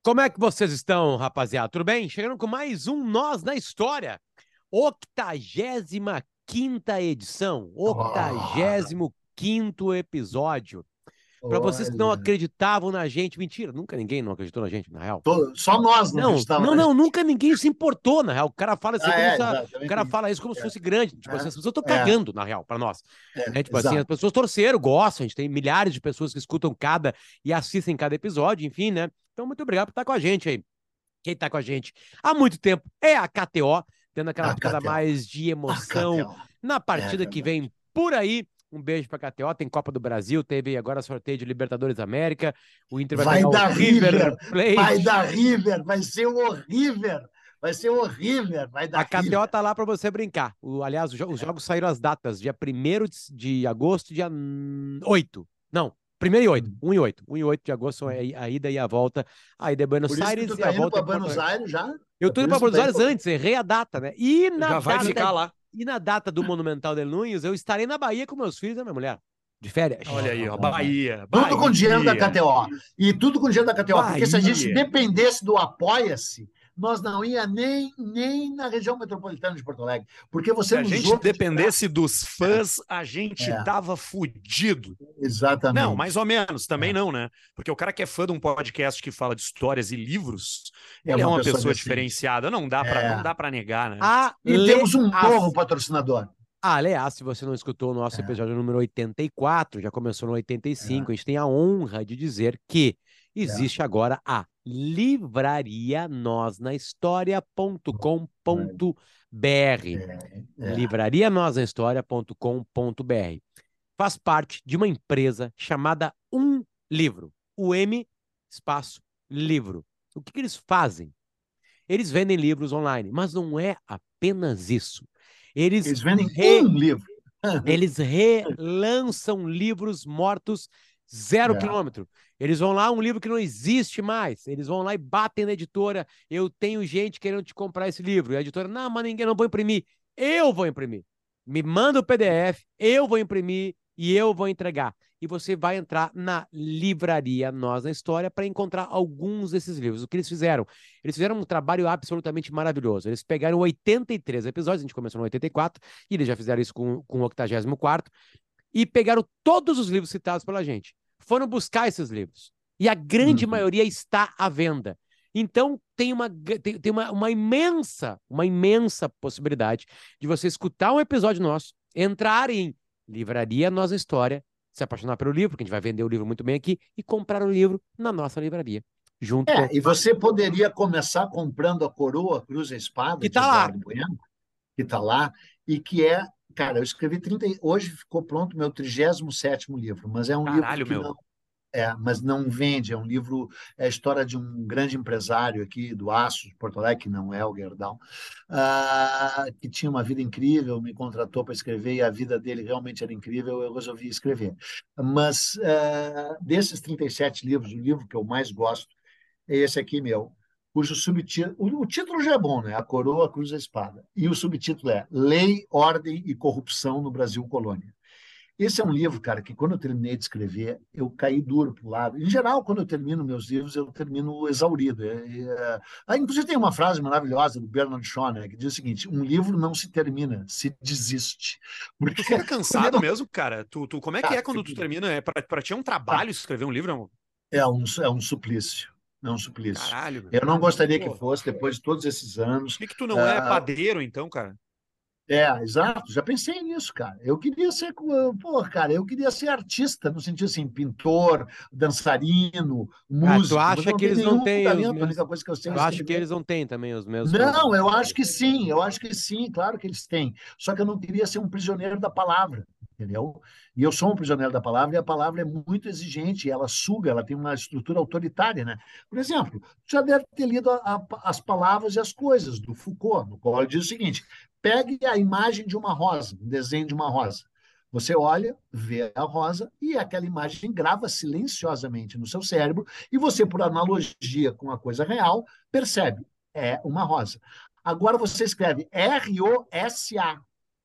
Como é que vocês estão, rapaziada? Tudo bem? Chegando com mais um Nós na História. 85ª edição. 85º episódio. Para vocês que não Olha, acreditavam na gente, mentira, nunca ninguém não acreditou na gente, na real. só nós não Não, acreditávamos não, na não, gente. nunca ninguém se importou, na real. O cara fala assim como se Exato, o também cara tem isso. fala isso como se fosse grande. Tipo assim, as pessoas estão É, cagando, na real, para nós. Né? Tipo assim, as exato. pessoas torceram, gostam, a gente tem milhares de pessoas que escutam cada e assistem cada episódio, enfim, né? Então, muito obrigado por estar com a gente aí. Quem tá com a gente há muito tempo é a KTO, tendo aquela A pitada Catel. mais de A emoção Catel. na É partida que verdade. vem por aí. Um beijo pra KTO, tem Copa do Brasil, teve agora sorteio de Libertadores da América, o Inter vai Vai pegar o dar River River, vai Plate. dar River, vai ser horrível. Vai ser horrível, vai A dar KTO River. tá lá pra você brincar. Aliás, os jogos saíram as datas, dia 1º de agosto, dia 8. Não, 1º e 8, 1 e 8. 1 e 8 de agosto são a ida e a volta. A ida é Buenos Por isso que Aires tu e a tá indo volta para é Porto Buenos Alegre. Aires já? Eu É tô indo por pra isso que tu Buenos tá Aires indo. antes, errei a data, né? Já vai ficar lá. E na data do Monumental de Nunes, eu estarei na Bahia com meus filhos e minha mulher. De férias. Olha aí, ó. Bahia, Tudo com dinheiro da Bahia, KTO. E tudo com dinheiro da KTO. Porque se a gente Bahia. dependesse do Apoia-se, nós não ia nem na região metropolitana de Porto Alegre. Porque Se você a gente usou de dependesse dos fãs, a gente É, tava fudido. Não, mais exatamente. ou menos, também É, não, né? Porque o cara que é fã de um podcast que fala de histórias e livros, é ele é uma uma pessoa pessoa decente. diferenciada. Não dá para, não É. dá para negar, né? E temos um novo Aliás, patrocinador. aliás, se você não escutou o nosso É, episódio número 84, já começou no é, 85, a gente tem a honra de dizer que é. existe agora a livraria nosnahistoria.com.br. É. livrarianosnahistoria.com.br. Faz parte de uma empresa chamada Um Livro. O M, espaço, livro. O que eles fazem? Eles vendem livros online, mas não é apenas isso. Eles, Eles vendem re, um livro. eles relançam livros mortos 0 km. Eles vão lá, um livro que não existe mais. Eles vão lá e batem na editora. Eu tenho gente querendo te comprar esse livro. E a editora, não, mas ninguém não vou imprimir. Eu vou imprimir. Me manda o PDF, eu vou imprimir e eu vou entregar. E você vai entrar na livraria Nós na História para encontrar alguns desses livros. O que eles fizeram? Eles fizeram um trabalho absolutamente maravilhoso. Eles pegaram 83 episódios, a gente começou no 84, e eles já fizeram isso com o 84º, e pegaram todos os livros citados pela gente. Foram buscar esses livros. E a grande Uhum. maioria está à venda. Então, tem uma imensa possibilidade de você escutar um episódio nosso, entrar em Livraria Nossa História, se apaixonar pelo livro, porque a gente vai vender o livro muito bem aqui, e comprar o livro na nossa livraria, junto com E você poderia começar comprando a Coroa, Cruz e Espada, que de tá lá. Eduardo Bueno, que está lá, e que é, cara, eu escrevi 30, hoje ficou pronto meu 37º livro, mas é um livro Caralho, que meu. não, mas não vende, é um livro, é a história de um grande empresário aqui do aço de Porto Alegre, que não é o Gerdau, que tinha uma vida incrível, me contratou para escrever e a vida dele realmente era incrível, eu resolvi escrever. Mas desses 37 livros, o livro que eu mais gosto é esse aqui meu, cujo subtítulo, o título já é bom, né? A Coroa, a Cruz e a Espada. E o subtítulo é Lei, Ordem e Corrupção no Brasil Colônia. Esse é um livro, cara, que quando eu terminei de escrever, eu caí duro para o lado. Em geral, quando eu termino meus livros, eu termino exaurido. Inclusive, tem uma frase maravilhosa do Bernard Shaw, né, que diz o seguinte: um livro não se termina, se desiste. Tu Porque fica quando cansado eu, mesmo, cara? Como é que cara, é quando tu termina? Pra ti é um tá, trabalho escrever um livro? é um suplício. É um suplício. Caralho, meu. Eu não gostaria que Pô, fosse, depois de todos esses por anos. que que tu não é ah, padeiro, então, cara? Exato, já pensei nisso, cara. Eu queria ser, pô, cara, eu queria ser artista, no sentido assim, pintor, dançarino, Ah, tu músico, mas eu acha não que tenho eles não nenhum têm os talento, a mesmos. única coisa que eu sei é Eu acho que escrever. eles não têm também os mesmos. Não, eu acho que sim, claro que eles têm. Só que eu não queria ser um prisioneiro da palavra, entendeu? E eu sou um prisioneiro da palavra e a palavra é muito exigente, ela suga, ela tem uma estrutura autoritária, né? Por exemplo, você já deve ter lido As Palavras e as Coisas, do Foucault, no qual ele diz o seguinte: pegue a imagem de uma rosa, um desenho de uma rosa. Você olha, vê a rosa e aquela imagem grava silenciosamente no seu cérebro e você, por analogia com a coisa real, percebe é uma rosa. Agora você escreve R-O-S-A.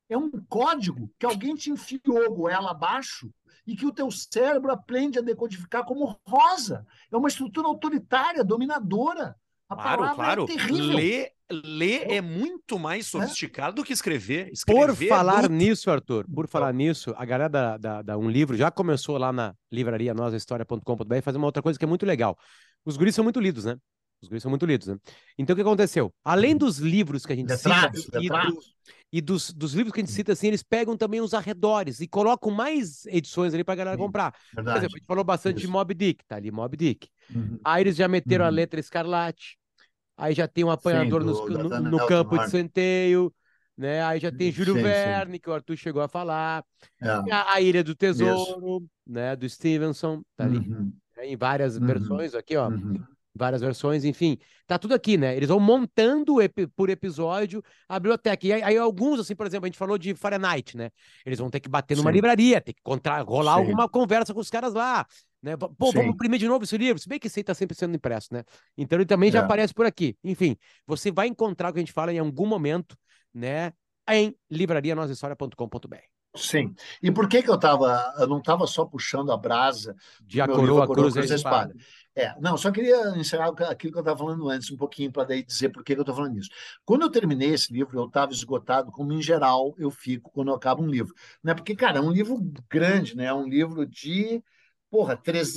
É um código que alguém te enfiou goela abaixo e que o teu cérebro aprende a decodificar como rosa. É uma estrutura autoritária, dominadora. A Claro, palavra é claro. terrível. Ler é muito mais É? sofisticado do que escrever. Por Escrever é falar bruto. nisso, Arthur, por falar Então, nisso, a galera da Um Livro já começou lá na livraria nosahistoria.com.br fazer uma outra coisa que é muito legal. Os guris são muito lidos, né? Os guris são muito lidos, né? Então, o que aconteceu? Além dos livros que a gente cita letrados, letrados. e dos livros que a gente cita, assim, eles pegam também os arredores e colocam mais edições ali pra galera Sim, comprar. Por exemplo, a verdade. gente falou bastante de Isso. Moby Dick, tá ali Moby Dick. Uhum. Aí eles já meteram a Uhum. letra Escarlate. Aí já tem um Sim, apanhador da Dana no campo de Elton. centeio, né? Aí já tem Júlio Sim, sim. Verne, que o Arthur chegou a falar. Tem É, a Ilha do isso. Tesouro, né? Do Stevenson, tá ali Uhum. né, em várias Uhum. versões aqui, ó. Uhum. Várias versões, enfim. Tá tudo aqui, né? Eles vão montando por episódio a biblioteca. E aí alguns, assim, por exemplo, a gente falou de Fahrenheit, né? Eles vão ter que bater numa Sim, livraria, ter que rolar sim, alguma conversa com os caras lá. Né? Pô, vamos sim. imprimir de novo esse livro. Se bem que esse aí tá sempre sendo impresso, né? Então ele também já É. aparece por aqui. Enfim, você vai encontrar o que a gente fala em algum momento, né? Em livrarianoshistoria.com.br. Sim. E por que que eu não estava só puxando a brasa De do A meu livro A Coroa, a Coroa, a Cruz e a Cruz e a Espada. Espada? Não, só queria encerrar aquilo que eu estava falando antes, um pouquinho, para daí dizer por que que eu estou falando isso. Quando eu terminei esse livro, eu estava esgotado, como em geral eu fico quando eu acabo um livro. Né? Porque, cara, é um livro grande, né? É um livro de, porra,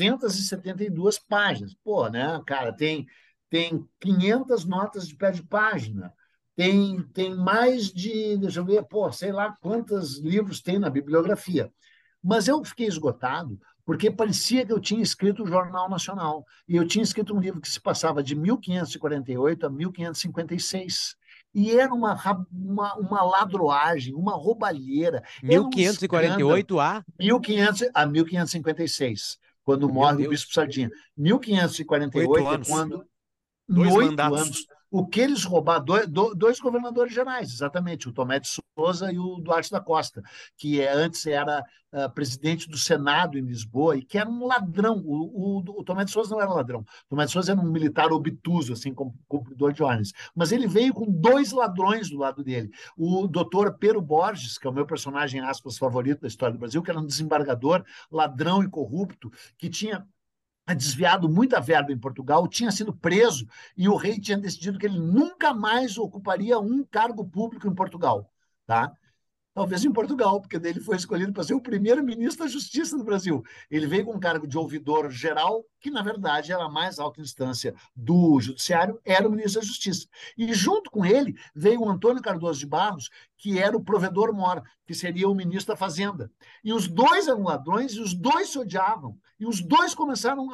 372 páginas. Porra, né, cara, tem 500 notas de pé de página. Tem mais de, deixa eu ver, pô, sei lá quantos livros tem na bibliografia. Mas eu fiquei esgotado porque parecia que eu tinha escrito o Jornal Nacional. E eu tinha escrito um livro que se passava de 1548 a 1556. E era uma ladroagem, uma roubalheira, era um escândalo. 1548 a... 1500 a 1556, quando Meu morre o Bispo Deus. Sardinha. Oito 1548 é anos. quando em 2 8 anos, mandatos. o que eles roubaram, dois governadores gerais, exatamente, o Tomé de Souza e o Duarte da Costa, que antes era presidente do Senado em Lisboa e que era um ladrão. O Tomé de Souza não era ladrão, o Tomé de Souza era um militar obtuso, assim, cumpridor de ordens, mas ele veio com dois ladrões do lado dele. O doutor Pero Borges, que é o meu personagem, aspas, favorito da história do Brasil, que era um desembargador, ladrão e corrupto, que tinha desviado muita verba em Portugal, tinha sido preso e o rei tinha decidido que ele nunca mais ocuparia um cargo público em Portugal, tá? Talvez em Portugal, porque daí ele foi escolhido para ser o primeiro-ministro da Justiça do Brasil. Ele veio com um cargo de ouvidor geral, que na verdade era a mais alta instância do judiciário, era o ministro da Justiça. E junto com ele veio o Antônio Cardoso de Barros, que era o provedor-mor, que seria o ministro da Fazenda. E os dois eram ladrões e os dois se odiavam. E os dois começaram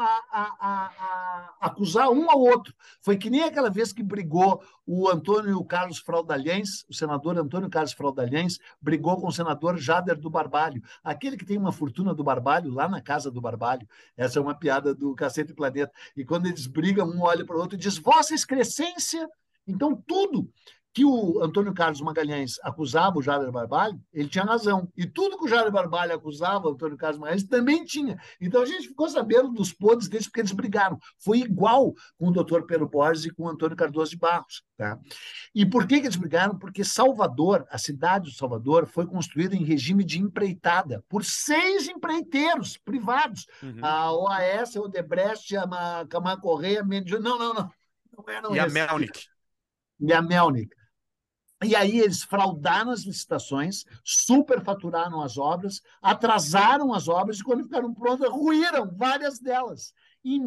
a acusar um ao outro. Foi que nem aquela vez que brigou o Antônio Carlos Fraldalhães, o senador Antônio Carlos Fraldalhães, brigou com o senador Jader do Barbalho, aquele que tem uma fortuna do Barbalho, lá na casa do Barbalho. Essa é uma piada do Cacete Planeta. E quando eles brigam, um olha para o outro e diz, Vossa Excrescência. Então, tudo que o Antônio Carlos Magalhães acusava o Jader Barbalho, ele tinha razão. E tudo que o Jader Barbalho acusava o Antônio Carlos Magalhães também tinha. Então a gente ficou sabendo dos podres deles porque eles brigaram. Foi igual com o doutor Pero Borges e com o Antônio Cardoso de Barros. Tá? E por que eles brigaram? Porque Salvador, a cidade de Salvador, foi construída em regime de empreitada por 6 empreiteiros privados. Uhum. A OAS, a Odebrecht, a Camargo Correia, não eram E a esses. Melnick. E a Melnick. E aí eles fraudaram as licitações, superfaturaram as obras, atrasaram as obras e quando ficaram prontas, ruíram várias delas. Em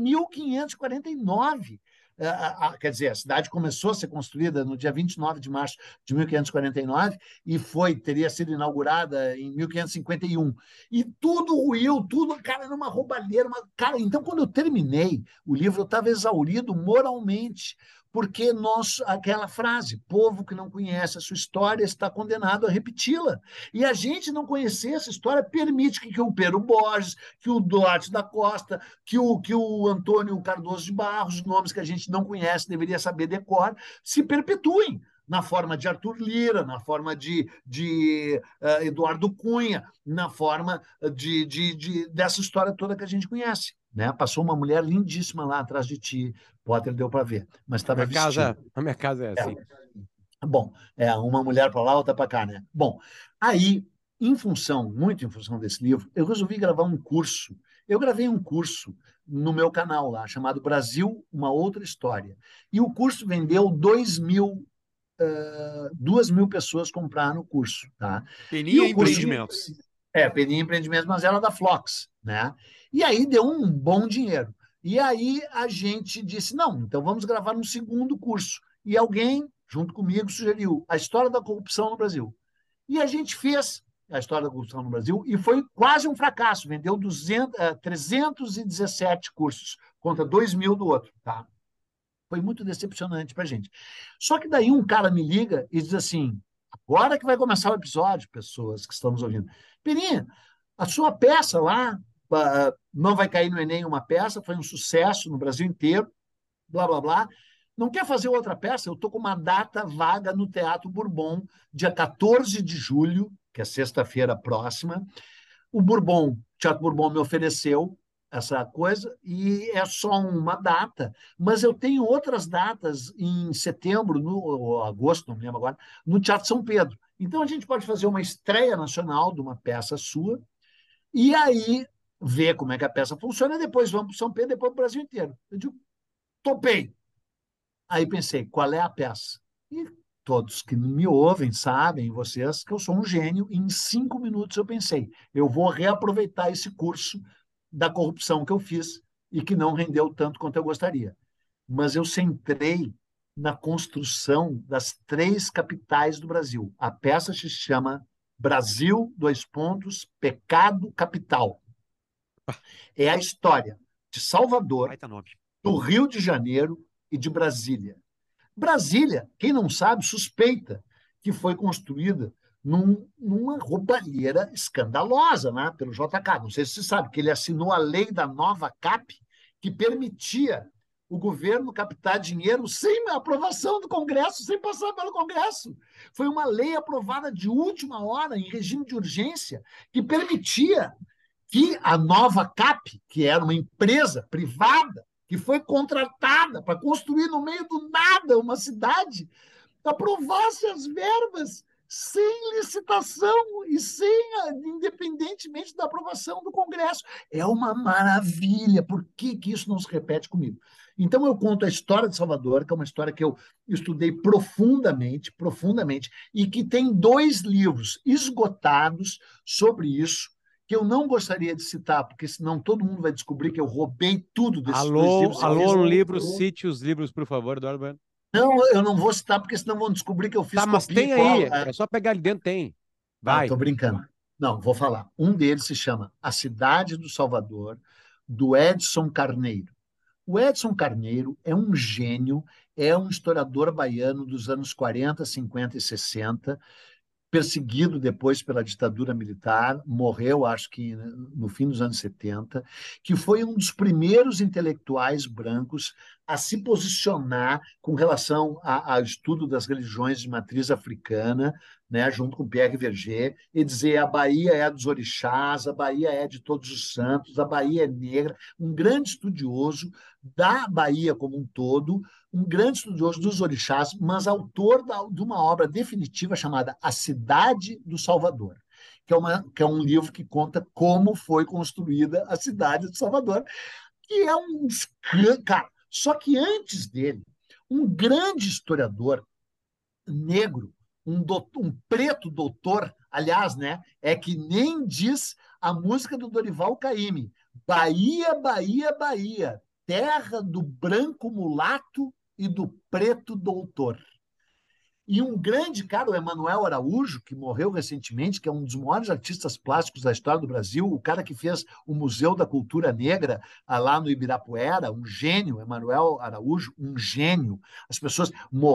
1549, quer dizer, a cidade começou a ser construída no dia 29 de março de 1549 e teria sido inaugurada em 1551. E tudo ruiu, tudo, cara, era uma roubalheira. Cara, então quando eu terminei o livro, eu estava exaurido moralmente, porque aquela frase, povo que não conhece a sua história está condenado a repeti-la. E a gente não conhecer essa história permite que o Pero Borges, que o Duarte da Costa, que o Antônio Cardoso de Barros, nomes que a gente não conhece, deveria saber decor, se perpetuem na forma de Arthur Lira, na forma de Eduardo Cunha, na forma dessa história toda que a gente conhece. Né? Passou uma mulher lindíssima lá atrás de ti, Potter deu para ver, mas estava vestida. A minha casa é assim. Bom, uma mulher para lá, outra para cá, né? Bom, aí, muito em função desse livro, eu resolvi gravar um curso. Eu gravei um curso no meu canal lá, chamado Brasil, uma outra história. E o curso vendeu 2.000 pessoas compraram o curso, tá? E Peninha o curso Empreendimentos. Peninha Empreendimentos, mas era da Flox, né? E aí deu um bom dinheiro. E aí a gente disse, não, então vamos gravar um segundo curso. E alguém, junto comigo, sugeriu a história da corrupção no Brasil. E a gente fez a história da corrupção no Brasil e foi quase um fracasso. Vendeu 317 cursos contra 2.000 do outro, tá? Foi muito decepcionante para a gente. Só que daí um cara me liga e diz assim: agora que vai começar o episódio, pessoas que estamos ouvindo. Peninha, a sua peça lá, não vai cair no Enem uma peça, foi um sucesso no Brasil inteiro, blá, blá, blá. Não quer fazer outra peça? Eu estou com uma data vaga no Teatro Bourbon, dia 14 de julho, que é sexta-feira próxima. O Teatro Bourbon me ofereceu essa coisa e é só uma data, mas eu tenho outras datas em setembro, ou agosto, não me lembro agora, no Teatro São Pedro. Então a gente pode fazer uma estreia nacional de uma peça sua e aí ver como é que a peça funciona, e depois vamos para São Pedro, depois para o Brasil inteiro. Eu digo, topei. Aí pensei, qual é a peça? E todos que me ouvem sabem, vocês, que eu sou um gênio. E em 5 minutos eu pensei, eu vou reaproveitar esse curso da corrupção que eu fiz e que não rendeu tanto quanto eu gostaria. Mas eu centrei na construção das 3 capitais do Brasil. A peça se chama Brasil, dois pontos, Pecado Capital. É a história de Salvador, Baita nome. do Rio de Janeiro e de Brasília. Brasília, quem não sabe, suspeita que foi construída numa roubalheira escandalosa, né, pelo JK. Não sei se você sabe que ele assinou a lei da nova CAP, que permitia o governo captar dinheiro sem a aprovação do Congresso, sem passar pelo Congresso. Foi uma lei aprovada de última hora, em regime de urgência, que permitia que a nova CAP, que era uma empresa privada, que foi contratada para construir no meio do nada uma cidade, aprovasse as verbas sem licitação e independentemente da aprovação do Congresso. É uma maravilha. Por que isso não se repete comigo? Então eu conto a história de Salvador, que é uma história que eu estudei profundamente, profundamente, e que tem 2 livros esgotados sobre isso, que eu não gostaria de citar, porque senão todo mundo vai descobrir que eu roubei tudo desses 2 livros. Alô, no livro, cite os livros, por favor, Eduardo Bueno. Não, eu não vou citar, porque senão vão descobrir que eu fiz Tá, mas copia e tem aí, cola. é só pegar ali dentro, tem. Ah, Vai. tô brincando. Não, vou falar. Um deles se chama A Cidade do Salvador, do Edson Carneiro. O Edson Carneiro é um gênio, é um historiador baiano dos anos 40, 50 e 60, perseguido depois pela ditadura militar, morreu, acho que no fim dos anos 70, que foi um dos primeiros intelectuais brancos a se posicionar com relação ao estudo das religiões de matriz africana, né, junto com Pierre Verger, e dizer a Bahia é dos orixás, a Bahia é de todos os santos, a Bahia é negra, um grande estudioso da Bahia como um todo, um grande estudioso dos orixás, mas autor de uma obra definitiva chamada A Cidade do Salvador, que é um livro que conta como foi construída a cidade de Salvador, que é um cara. Só que antes dele, um grande historiador negro, um preto doutor, aliás, né, é que nem diz a música do Dorival Caymmi, Bahia, Bahia, Bahia, terra do branco mulato e do preto doutor. E um grande cara, o Emanuel Araújo, que morreu recentemente, que é um dos maiores artistas plásticos da história do Brasil, o cara que fez o Museu da Cultura Negra lá no Ibirapuera, um gênio, Emanuel Araújo, um gênio. As pessoas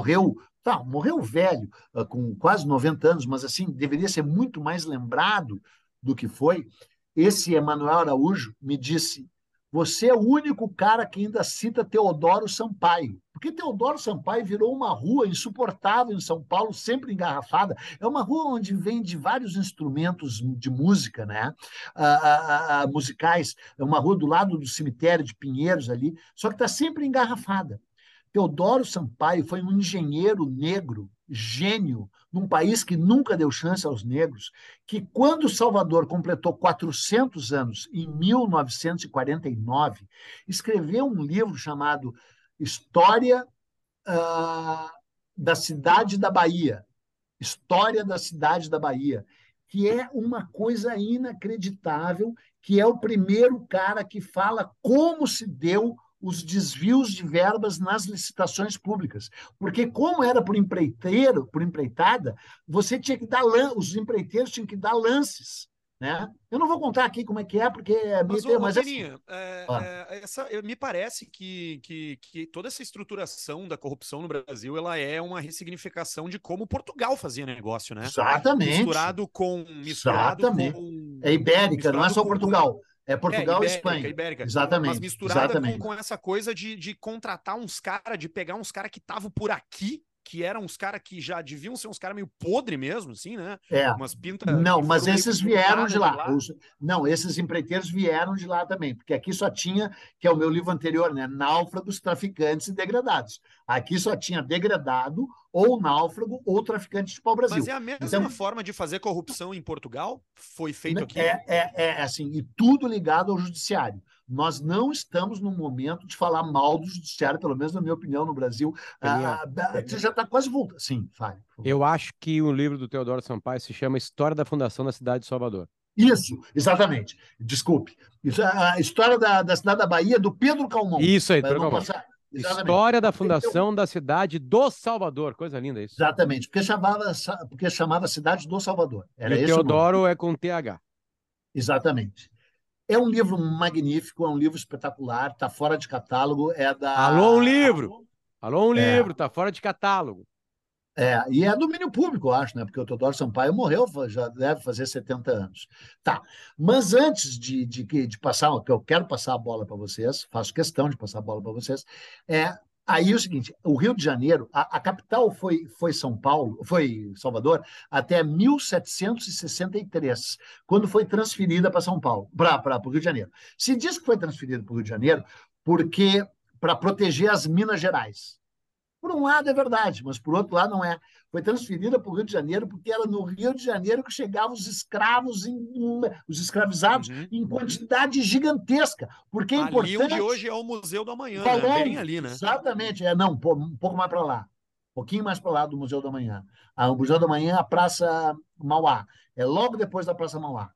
morreu velho, com quase 90 anos, mas assim, deveria ser muito mais lembrado do que foi. Esse Emanuel Araújo me disse: você é o único cara que ainda cita Teodoro Sampaio. Porque Teodoro Sampaio virou uma rua insuportável em São Paulo, sempre engarrafada. É uma rua onde vende vários instrumentos de música, né? Musicais. É uma rua do lado do cemitério de Pinheiros ali, só que está sempre engarrafada. Teodoro Sampaio foi um engenheiro negro, gênio, num país que nunca deu chance aos negros, que quando Salvador completou 400 anos, em 1949, escreveu um livro chamado História da Cidade da Bahia. História da Cidade da Bahia, que é uma coisa inacreditável, que é o primeiro cara que fala como se deu os desvios de verbas nas licitações públicas. Porque, como era por empreiteiro, por empreitada, você tinha que dar os empreiteiros tinham que dar lances. Né? Eu não vou contar aqui como é que é, porque é meio Mas, mas Peninha, assim, me parece que toda essa estruturação da corrupção no Brasil ela é uma ressignificação de como Portugal fazia negócio, né? Exatamente. Misturado com é ibérica, não é só Portugal. É Portugal e Espanha. Ibérica. Exatamente. Mas misturada exatamente. Com essa coisa de contratar uns caras, de pegar uns caras que estavam por aqui, que eram uns caras que já deviam ser uns caras meio podre mesmo, assim, né? Umas não, mas esses vieram de lá. Não, esses empreiteiros vieram de lá também, porque aqui só tinha, que é o meu livro anterior, né? Náufragos, traficantes e degradados. Aqui só tinha degradado, ou náufrago, ou traficante de pau-brasil. Mas é a mesma forma de fazer corrupção em Portugal? Foi feito aqui? Assim, e tudo ligado ao judiciário. Nós não estamos no momento de falar mal do judiciário, pelo menos na minha opinião, no Brasil. Você já está quase voltando. Sim, fale. Eu acho que o livro do Teodoro Sampaio se chama História da Fundação da Cidade de Salvador. Isso, exatamente. Desculpe. Isso é a história da cidade da Bahia, do Pedro Calmon. Isso aí, Pedro Calmon. História da Fundação da Cidade do Salvador. Coisa linda isso. Exatamente, porque chamava Cidade do Salvador. Era e o Teodoro é com TH. Exatamente. É um livro magnífico, é um livro espetacular, está fora de catálogo, é da... Alô, um livro! Alô, um livro, está fora de catálogo. E é domínio público, eu acho, né? Porque o Teodoro Sampaio morreu, já deve fazer 70 anos. Tá, mas antes de passar, que eu quero passar a bola para vocês, faço questão de passar a bola para vocês, aí é o seguinte, o Rio de Janeiro, a capital foi São Paulo, foi Salvador, até 1763, quando foi transferida para São Paulo, para o Rio de Janeiro. Se diz que foi transferida para o Rio de Janeiro porque para proteger as Minas Gerais. Por um lado é verdade, mas por outro lado não é. Foi transferida para o Rio de Janeiro porque era no Rio de Janeiro que chegavam os escravos, os escravados, em quantidade gigantesca. Porque é importante... Ali onde hoje é o Museu do Amanhã, né? Bem ali, né? Exatamente. Não, um pouco mais para lá. Um pouquinho mais para lá do Museu do Amanhã. O Museu do Amanhã é a Praça Mauá. É logo depois da Praça Mauá.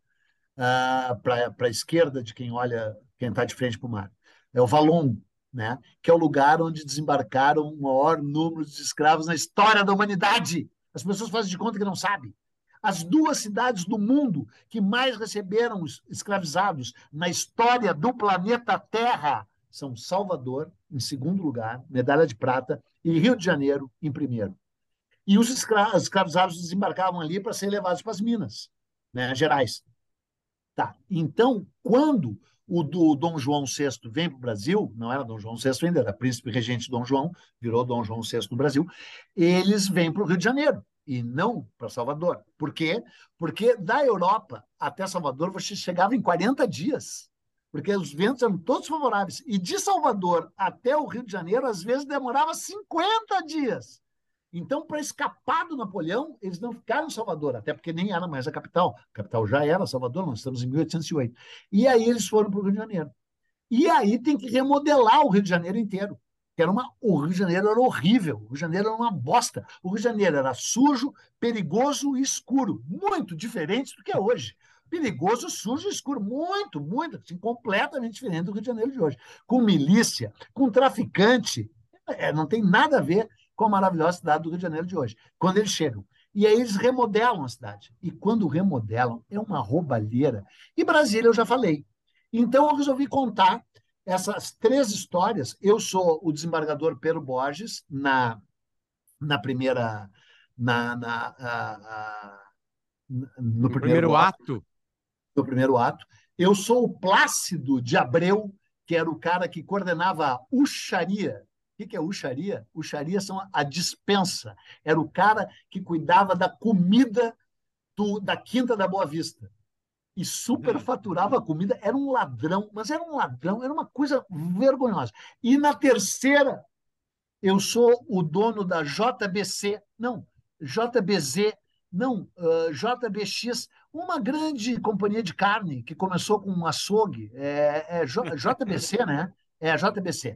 Para a esquerda de quem olha, quem está de frente para o mar. É o Valon, né? Que é o lugar onde desembarcaram o maior número de escravos na história da humanidade. As pessoas fazem de conta que não sabem. As duas cidades do mundo que mais receberam escravizados na história do planeta Terra são Salvador, em segundo lugar, medalha de prata, e Rio de Janeiro, em primeiro. E os escravizados desembarcavam ali para serem levados para as Minas, né, Gerais. Tá. Então, quando o do Dom João VI vem para o Brasil, não era Dom João VI ainda, era príncipe regente Dom João, virou Dom João VI no Brasil, eles vêm para o Rio de Janeiro e não para Salvador. Por quê? Porque da Europa até Salvador você chegava em 40 dias, porque os ventos eram todos favoráveis. E de Salvador até o Rio de Janeiro, às vezes demorava 50 dias. Então, para escapar do Napoleão, eles não ficaram em Salvador, até porque nem era mais a capital. A capital já era Salvador, nós estamos em 1808. E aí eles foram para o Rio de Janeiro. E aí tem que remodelar o Rio de Janeiro inteiro. O Rio de Janeiro era horrível, o Rio de Janeiro era uma bosta. O Rio de Janeiro era sujo, perigoso e escuro, muito diferente do que é hoje. Perigoso, sujo e escuro, muito, assim, completamente diferente do Rio de Janeiro de hoje. Com milícia, com traficante, não tem nada a ver com a maravilhosa cidade do Rio de Janeiro de hoje, quando eles chegam. E aí eles remodelam a cidade. E quando remodelam, é uma roubalheira. E Brasília eu já falei. Então eu resolvi contar essas 3 histórias. Eu sou o desembargador Pedro Borges no primeiro ato. No primeiro ato. Eu sou o Plácido de Abreu, que era o cara que coordenava a Uxaria. O que é uxaria? Uxaria são a dispensa. Era o cara que cuidava da comida da Quinta da Boa Vista. E superfaturava a comida. Era um ladrão, mas era um ladrão, era uma coisa vergonhosa. E na terceira Eu sou o dono da JBC, não, JBZ, não, JBX, uma grande companhia de carne que começou com um açougue, JBC, né? É a JBC.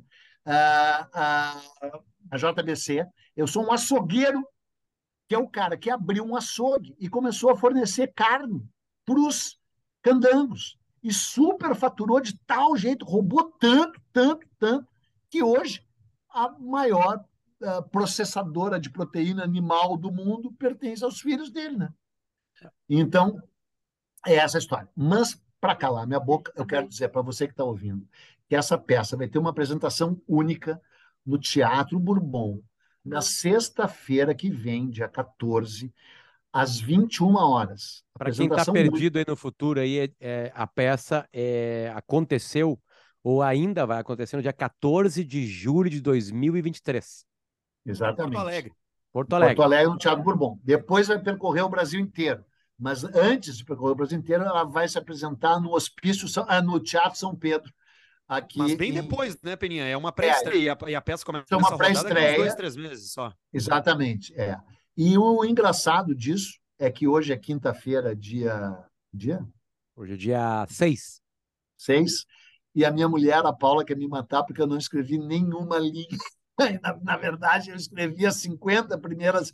A JBC, eu sou um açougueiro, que é o cara que abriu um açougue e começou a fornecer carne para os candangos. E superfaturou de tal jeito, roubou tanto, tanto, tanto, que hoje a maior processadora de proteína animal do mundo pertence aos filhos dele, né? Então, é essa a história. Mas, para calar minha boca, eu quero dizer para você que está ouvindo que essa peça vai ter uma apresentação única no Teatro Bourbon, na sexta-feira que vem, dia 14, às 21 horas. Para quem está Apresentação perdido única. aí no futuro, aí, a peça aconteceu ou ainda vai acontecer no dia 14 de julho de 2023. Porto Exatamente. Alegre. Porto Porto Alegre. Alegre, no Teatro Bourbon. Depois vai percorrer o Brasil inteiro. Mas antes de percorrer o Brasil inteiro, ela vai se apresentar no Hospício, no Teatro São Pedro, Mas aqui bem em. depois, né, Peninha? É uma pré-estreia e a peça começa É a uma rodar daqui uns pré-estreia. 2, 3 meses só. Exatamente, é. E o engraçado disso é que hoje é quinta-feira, dia Hoje é dia 6. 6, e a minha mulher, a Paula, quer me matar porque eu não escrevi nenhuma linha. Na verdade, eu escrevi as 50 primeiras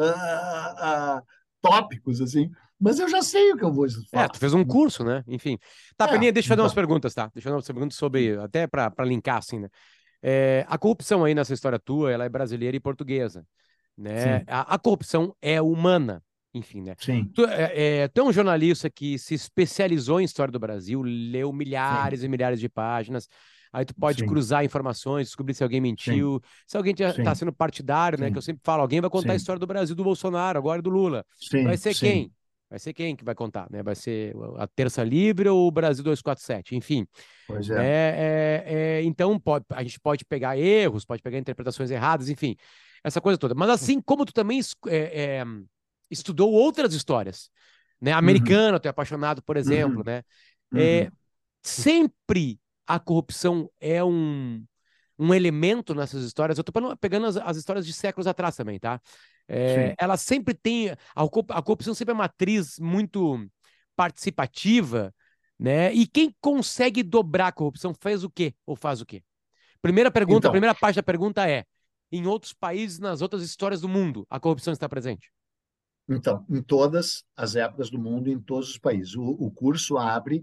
tópicos, assim, mas eu já sei o que eu vou falar. Tu fez um curso, né? Enfim. Tá, É, Peninha, deixa eu fazer umas então, perguntas, tá? Deixa eu fazer umas perguntas sobre, até para linkar, assim, né? A corrupção aí nessa história tua, ela é brasileira e portuguesa, né? sim, A corrupção é humana, enfim, né? sim, Tu é um jornalista que se especializou em história do Brasil, leu sim, milhares e milhares de páginas, aí tu pode sim, cruzar informações, descobrir se alguém sim, mentiu, se alguém tá sim, sendo partidário, né? Que eu sim, sempre falo, alguém vai contar a sim, história do Brasil do Bolsonaro, agora do Lula. Vai sim, ser sim, quem? Vai ser quem que vai contar, né? Vai ser a Terça Livre ou o Brasil 247, enfim, pois é. né? Então a gente pode pegar erros, pode pegar interpretações erradas, enfim, essa coisa toda. Mas assim como tu também estudou outras histórias, né? Uhum, Americana, tu é apaixonado, por exemplo, uhum, né? É, uhum, sempre a corrupção é um elemento nessas histórias. Eu tô pegando as histórias de séculos atrás também, tá? sim. Ela sempre tem. A corrupção sempre é uma atriz muito participativa, né? E quem consegue dobrar a corrupção faz o quê? Ou faz o quê? Primeira pergunta, a Então, primeira parte da pergunta é: em outros países, nas outras histórias do mundo, a corrupção está presente? em todas as épocas do mundo, em todos os países. O curso abre.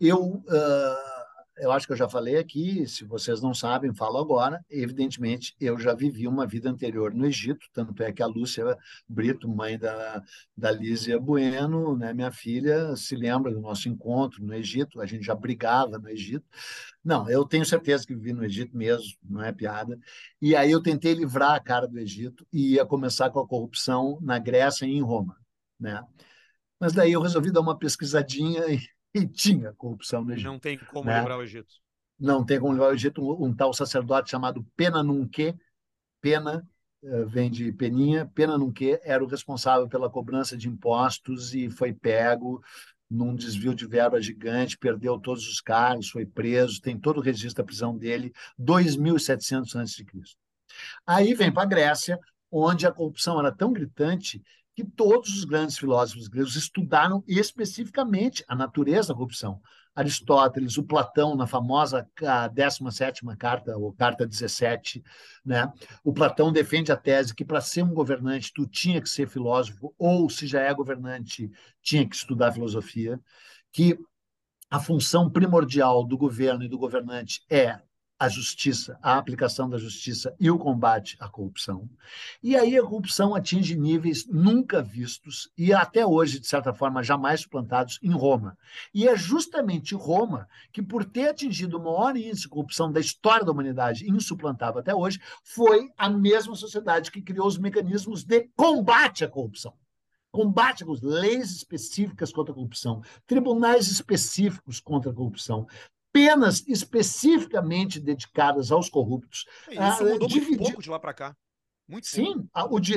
Eu acho que eu já falei aqui, se vocês não sabem, falo agora. Evidentemente, eu já vivi uma vida anterior no Egito, tanto é que a Lúcia Brito, mãe da Lísia Bueno, né, minha filha, se lembra do nosso encontro no Egito, a gente já brigava no Egito. Não, eu tenho certeza que vivi no Egito mesmo, não é piada. E aí eu tentei livrar a cara do Egito e ia começar com a corrupção na Grécia e em Roma, né? Mas daí eu resolvi dar uma pesquisadinha e tinha corrupção no Egito, Não tem como né? livrar o Egito. Não tem como livrar o Egito. Um tal sacerdote chamado Pena Nunquê, Pena vem de Peninha, Pena Nunquê era o responsável pela cobrança de impostos e foi pego num desvio de verba gigante, perdeu todos os cargos, foi preso, tem todo o registro da prisão dele, 2700 a.C. Aí vem para a Grécia, onde a corrupção era tão gritante que todos os grandes filósofos gregos estudaram especificamente a natureza da corrupção. Aristóteles, o Platão, na famosa 17ª carta, ou carta 17, né? O Platão defende a tese que para ser um governante tu tinha que ser filósofo, ou se já é governante, tinha que estudar filosofia, que a função primordial do governo e do governante é a justiça, a aplicação da justiça e o combate à corrupção. E aí a corrupção atinge níveis nunca vistos e até hoje, de certa forma, jamais suplantados em Roma. E é justamente Roma que, por ter atingido o maior índice de corrupção da história da humanidade, insuplantável até hoje, foi a mesma sociedade que criou os mecanismos de combate à corrupção. Combate com leis específicas contra a corrupção, tribunais específicos contra a corrupção, penas especificamente dedicadas aos corruptos. Isso mudou muito Dividir. pouco de lá para cá. Muito pouco. Sim,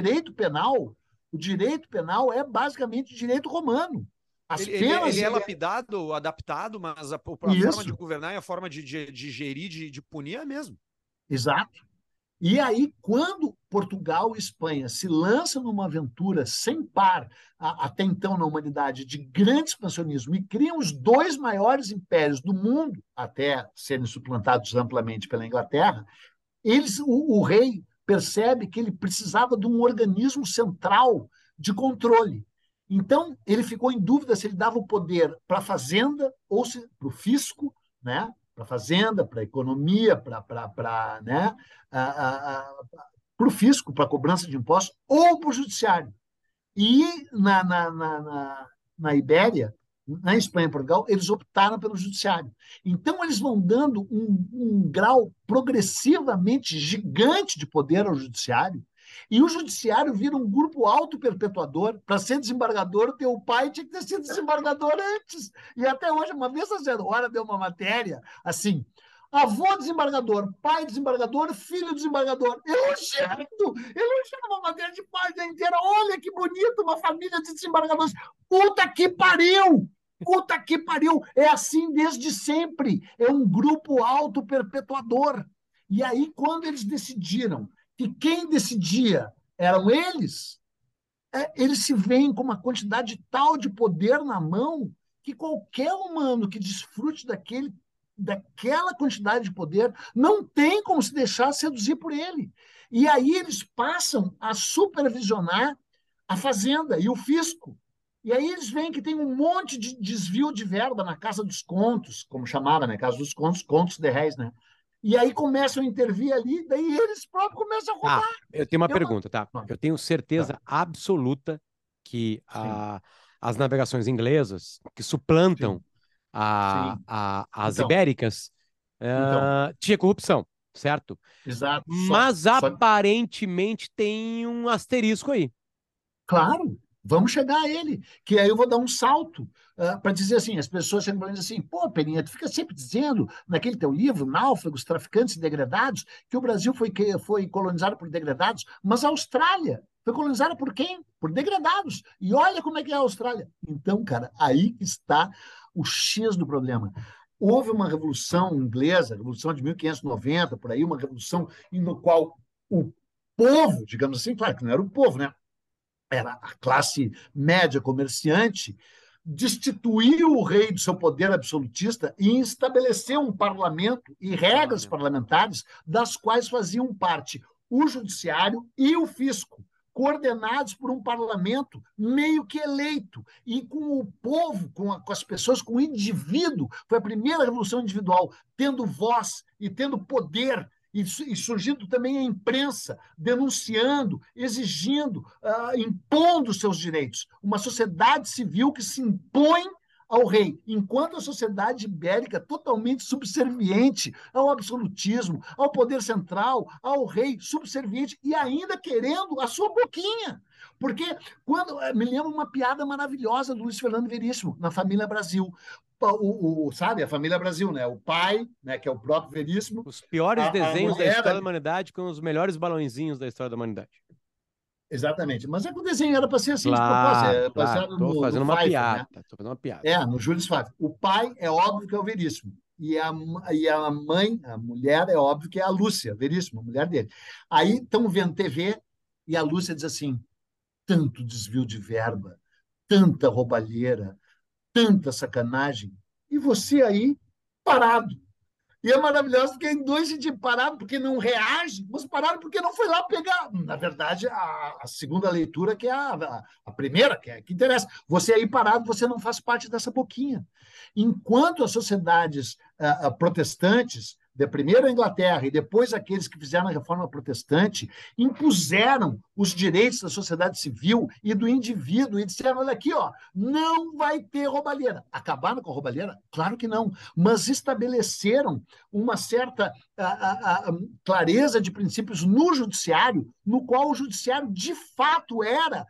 o direito penal é basicamente direito romano. As Ele penas. é lapidado, adaptado, mas a forma de Isso, governar e a forma de gerir, de punir é a mesma. exato. E aí, quando Portugal e Espanha se lançam numa aventura sem par, até então na humanidade, de grande expansionismo, e criam os dois maiores impérios do mundo, até serem suplantados amplamente pela Inglaterra, o rei percebe que ele precisava de um organismo central de controle. Então, ele ficou em dúvida se ele dava o poder para a fazenda ou para o fisco, né? Para a fazenda, para a economia, né? Para o fisco, para a cobrança de impostos, ou para o judiciário. E na Ibéria, na Espanha e Portugal, eles optaram pelo judiciário. Então, eles vão dando um grau progressivamente gigante de poder ao judiciário, e o judiciário vira um grupo auto-perpetuador. Para ser desembargador, o teu pai tinha que ter sido desembargador antes. E até hoje, uma vez a Zero Hora deu uma matéria assim: avô desembargador, pai desembargador, filho desembargador. Elogiando uma matéria de página inteira. Olha que bonito, uma família de desembargadores. Puta que pariu! Puta que pariu! É assim desde sempre. É um grupo auto-perpetuador. E aí, quando eles decidiram que quem decidia eram eles, eles se veem com uma quantidade tal de poder na mão que qualquer humano que desfrute daquela quantidade de poder não tem como se deixar seduzir por ele. E aí eles passam a supervisionar a fazenda e o fisco. E aí eles veem que tem um monte de desvio de verba na Casa dos Contos, como chamava, né? Casa dos Contos, Contos de Réis, né? E aí começam a intervir ali, daí eles próprios começam a roubar. Eu tenho uma pergunta, tá? Eu tenho certeza absoluta que as navegações inglesas, que suplantam as Então, ibéricas, tinha corrupção, certo? Exato. Mas aparentemente tem um asterisco aí. Claro, vamos chegar a ele, que aí eu vou dar um salto para dizer assim, as pessoas chegam para mim e dizem assim, pô, Peninha, tu fica sempre dizendo naquele teu livro, Náufragos, Traficantes e Degredados, que o Brasil foi colonizado por degredados, mas a Austrália foi colonizada por quem? Por degredados. E olha como é que é a Austrália. Então, cara, aí está o X do problema. Houve uma revolução inglesa, revolução de 1590, por aí, uma revolução no qual o povo, digamos assim, claro que não era o povo, né? Era a classe média comerciante, destituiu o rei do seu poder absolutista e estabeleceu um parlamento e regras parlamentares das quais faziam parte o judiciário e o fisco, coordenados por um parlamento meio que eleito, e com o povo, com as pessoas, com o indivíduo. Foi a primeira revolução individual, tendo voz e tendo poder, e surgindo também a imprensa, denunciando, exigindo, impondo seus direitos. Uma sociedade civil que se impõe ao rei, enquanto a sociedade ibérica totalmente subserviente ao absolutismo, ao poder central, ao rei, subserviente e ainda querendo a sua boquinha. Porque quando me lembro uma piada maravilhosa do Luiz Fernando Veríssimo, na Família Brasil. Sabe, a Família Brasil, né? O pai, né, que é o próprio Veríssimo. Os piores desenhos da história da humanidade com os melhores balãozinhos da história da humanidade. Exatamente. Mas é que o desenho era para ser assim, claro, de propósito. Baseado Tô fazendo no uma Pfeiffer, piada. né? Tô fazendo uma piada. No Júlio Pfeiffer. O pai é óbvio que é o Veríssimo. E a mãe, a mulher, é óbvio que é a Lúcia, Veríssimo, a mulher dele. Aí estão vendo TV e a Lúcia diz assim: tanto desvio de verba, tanta roubalheira, tanta sacanagem. E você aí, parado. E é maravilhoso porque em dois sentidos pararam porque não reage, mas pararam porque não foi lá pegar. Na verdade, a segunda leitura, que é a primeira, que é a que interessa. Você aí parado, você não faz parte dessa boquinha. Enquanto as sociedades protestantes, de primeiro a Inglaterra e depois aqueles que fizeram a reforma protestante, impuseram os direitos da sociedade civil e do indivíduo e disseram, olha aqui, ó, não vai ter roubalheira. Acabaram com a roubalheira? Claro que não, mas estabeleceram uma certa clareza de princípios no judiciário, no qual o judiciário de fato era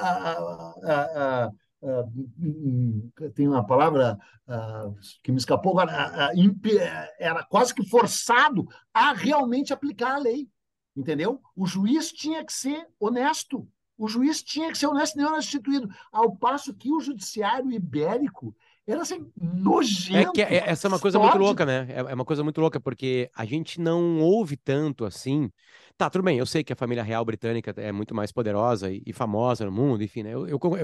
tem uma palavra que me escapou agora, era quase que forçado a realmente aplicar a lei, entendeu? O juiz tinha que ser honesto, o juiz tinha que ser honesto e não instituído, ao passo que o judiciário ibérico Era assim, nojento. Essa é uma coisa muito sórdido. louca, né? É uma coisa muito louca, porque a gente não ouve tanto assim. Tá, tudo bem, eu sei que a família real britânica é muito mais poderosa e famosa no mundo, enfim, né?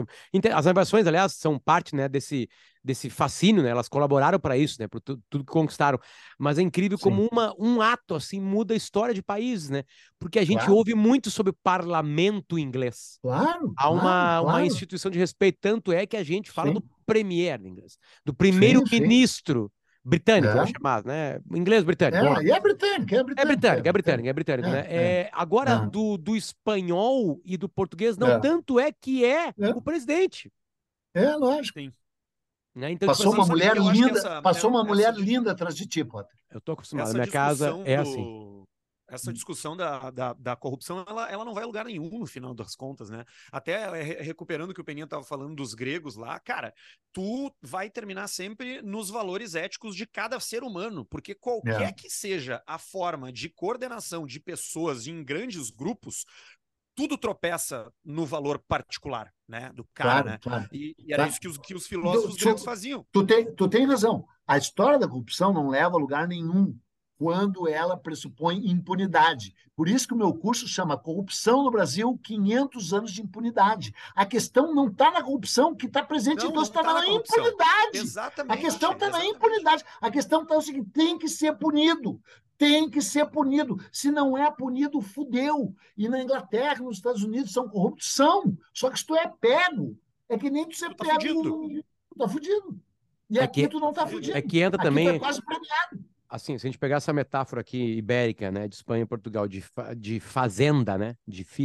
As navegações, aliás, são parte, né, desse fascínio, né? Elas colaboraram para isso, né? Por tudo que conquistaram. Mas é incrível Sim. como um ato, assim, muda a história de países, né? Porque a gente Claro. ouve muito sobre o parlamento inglês. Claro, Há uma claro. instituição de respeito, tanto é que a gente fala Sim. do premier inglês, do Sim, sim. primeiro-ministro britânico, É. vamos chamar, né? Inglês britânico, vamos lá. E é britânico, É britânico, né? Agora, É. do espanhol e do português, não, É. tanto é que é É. o presidente, Lógico. Sim. né? Então, tipo Passou assim, uma sabe mulher que eu acho que linda, passou uma essa mulher linda atrás de ti, Potter. eu tô acostumado, essa minha casa discussão é assim. essa discussão da corrupção, ela não vai a lugar nenhum no final das contas, né? Até recuperando o que o Peninha estava falando dos gregos lá, cara, tu vai terminar sempre nos valores éticos de cada ser humano, porque qualquer que seja a forma de coordenação de pessoas em grandes grupos, tudo tropeça no valor particular, né, do cara, Claro, né? claro. E era isso que os filósofos Tu, gregos faziam. tu tem razão. A história da corrupção não leva a lugar nenhum quando ela pressupõe impunidade. Por isso que o meu curso chama Corrupção no Brasil, 500 anos de impunidade. A questão não está na corrupção que está presente em todos, está na impunidade. Exatamente. A questão está na impunidade. A questão está o seguinte, tem que ser punido. Tem que ser punido. Se não é punido, fudeu. E na Inglaterra, nos Estados Unidos, são corruptos? São. Só que se tu é pego, é que nem tu ser tá pego. fudido. Tu tá fudido. E aqui tu não tá fudido. É que entra aqui também. tu é quase premiado. Assim, se a gente pegar essa metáfora aqui ibérica, né, de Espanha e Portugal, de fazenda, né,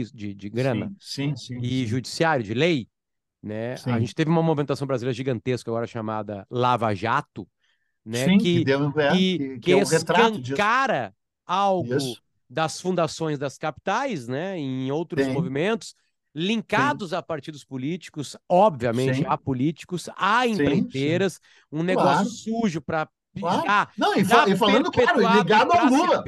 de grana, Sim. e judiciário, de lei, né, Sim. a gente teve uma movimentação brasileira gigantesca agora chamada Lava Jato, né, Sim, que é o retrato disso. escancara algo Isso. das fundações das capitais, né, em outros Sim. movimentos, linkados a partidos políticos, obviamente, a políticos, a empreiteiras, um negócio sujo para Claro. Não, e falando, claro, ligado ao Lula.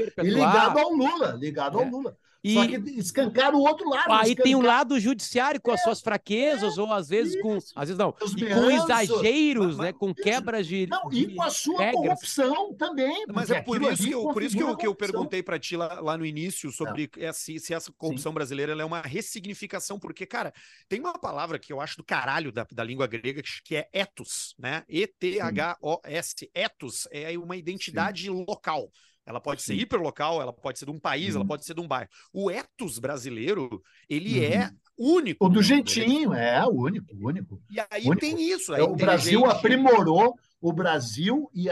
Ligado ao Lula. Só que escancar o outro lado. Aí tem o lado judiciário com as suas fraquezas, ou às vezes às vezes não, e com exageros, né? Com quebras de. Não, e com a sua regras. Corrupção também. Mas é por isso que eu perguntei para ti lá no início sobre se essa corrupção brasileira ela é uma ressignificação, porque, cara, tem uma palavra que eu acho do caralho da língua grega, que é ethos, né? E-T-H-O-S. Ethos é uma identidade local. Ela pode ser hiperlocal, ela pode ser de um país, ela pode ser de um bairro. O ethos brasileiro, ele é único. O do jeitinho, único. E aí tem isso. O Brasil aprimorou, o Brasil e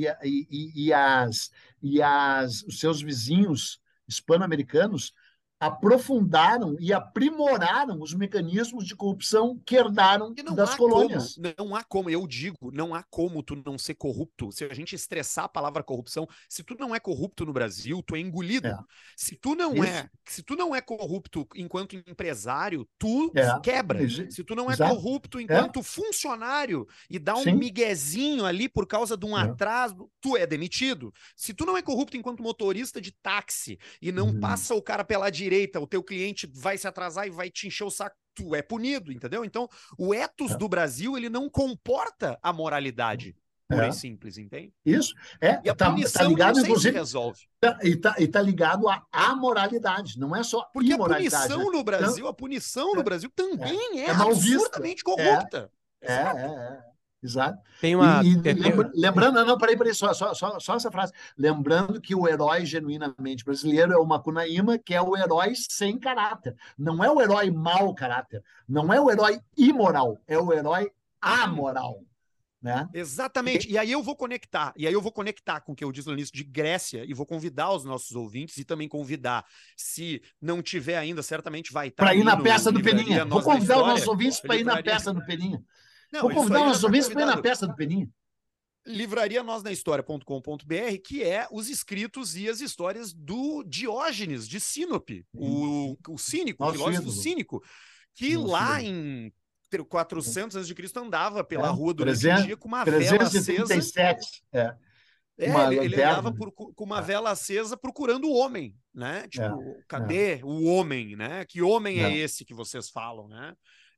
os seus vizinhos hispano-americanos aprofundaram e aprimoraram os mecanismos de corrupção que herdaram das colônias. Não há como, eu digo, não há como tu não ser corrupto. Se a gente estressar a palavra corrupção, se tu não é corrupto no Brasil, tu é engolido. Se tu não é corrupto enquanto empresário, tu quebra. Se tu não é corrupto enquanto funcionário e dá um miguezinho ali por causa de um atraso, tu é demitido. Se tu não é corrupto enquanto motorista de táxi e não passa o cara pela direita, o teu cliente vai se atrasar e vai te encher o saco, tu é punido, entendeu? Então, o ethos do Brasil, ele não comporta a moralidade pura e simples, entende? Isso. E a punição ligado, não sei se resolve. E tá ligado à amoralidade, não é só porque imoralidade. Porque a punição no Brasil também é mal absurdamente corrupta. Exato. Tem uma. Lembrando, não, peraí, só essa frase. Lembrando que o herói genuinamente brasileiro é o Macunaíma, que é o herói sem caráter. Não é o herói mau caráter. Não é o herói imoral. É o herói amoral. Né? Exatamente. E aí eu vou conectar. Com o que eu disse no início de Grécia e vou convidar os nossos ouvintes e também convidar, se não tiver ainda, certamente vai estar. Para ir na peça do Peninha. Vou convidar os nossos ouvintes para ir na peça do Peninha. Vou convidar os nossos ouvintes para ir na peça do Peninha. Livraria Nós na História.com.br, que é os escritos e as histórias do Diógenes de Sinope, o cínico, o filósofo cínico, que lá em 400 a.C. andava pela rua durante o dia com uma vela acesa. Ele andava com uma vela acesa procurando o homem, né? Tipo, cadê o homem, né? Que homem é esse que vocês falam, né?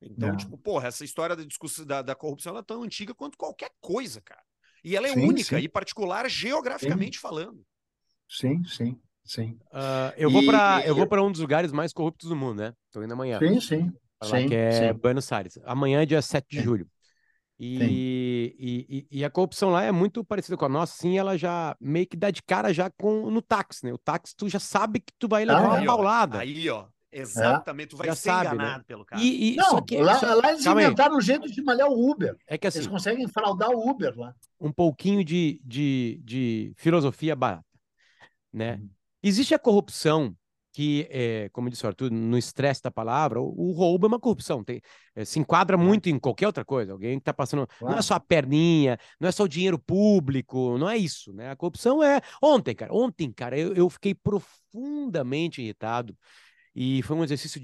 Então, tipo, porra, essa história da discussão da corrupção ela é tão antiga quanto qualquer coisa, cara. E ela é Sim, única sim. e particular geograficamente falando. Sim. Eu vou para um dos lugares mais corruptos do mundo, né? Tô indo amanhã. Pra lá, que é Buenos Aires. Amanhã é dia 7 de julho. E a corrupção lá é muito parecida com a nossa, assim, ela já meio que dá de cara já no táxi, né? O táxi tu já sabe que tu vai levar uma paulada. Aí, ó, exatamente, tu vai já ser sabe, enganado né? pelo cara. Não, só que, lá eles inventaram um jeito de malhar o Uber. É que assim, eles conseguem fraudar o Uber lá. Um pouquinho de filosofia barata, né? Existe a corrupção que, como disse o Arthur, no estresse da palavra, o roubo é uma corrupção. Se enquadra muito em qualquer outra coisa. Alguém que está passando... Não é só a perninha, não é só o dinheiro público, não é isso, né? A corrupção é... Ontem, cara, eu fiquei profundamente irritado e foi um exercício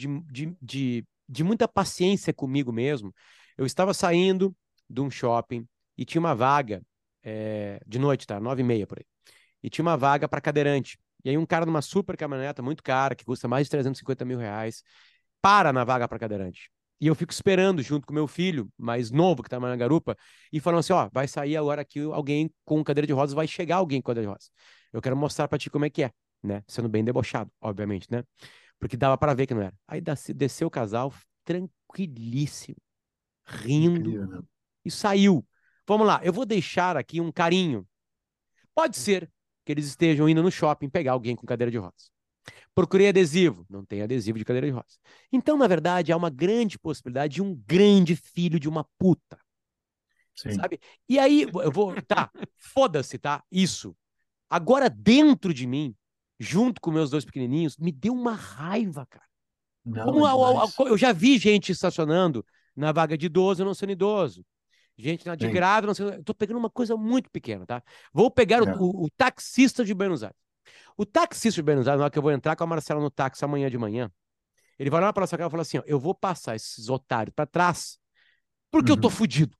de muita paciência comigo mesmo. Eu estava saindo de um shopping e tinha uma vaga de noite, tá? 9h30 por aí. E tinha uma vaga para cadeirante. E aí um cara numa super caminhoneta muito cara, que custa mais de 350 mil reais, para na vaga para cadeirante. E eu fico esperando junto com meu filho, mais novo, que tá na garupa, e falando assim, ó, vai sair agora aqui alguém com cadeira de rodas, vai chegar alguém com cadeira de rodas. Eu quero mostrar para ti como é que é, né? Sendo bem debochado, obviamente, né? Porque dava para ver que não era. Aí desceu o casal, tranquilíssimo, rindo, Incrível, né? e saiu. Vamos lá, eu vou deixar aqui um carinho. Pode ser que eles estejam indo no shopping pegar alguém com cadeira de rodas. Procurei adesivo, não tem adesivo de cadeira de rodas. Então, na verdade, há uma grande possibilidade de um grande filho de uma puta. Sabe? E aí, tá, foda-se, tá? Isso. Agora, dentro de mim, junto com meus dois pequenininhos, me deu uma raiva, cara. Eu já vi gente estacionando na vaga de idoso, não sendo idoso. Gente de grávida, não sei. Eu tô pegando uma coisa muito pequena, tá? Vou pegar o taxista de Buenos Aires. O taxista de Buenos Aires, na hora que eu vou entrar com a Marcela no táxi amanhã de manhã, ele vai lá para nossa casa e fala assim: ó, eu vou passar esses otários para trás porque eu tô fudido.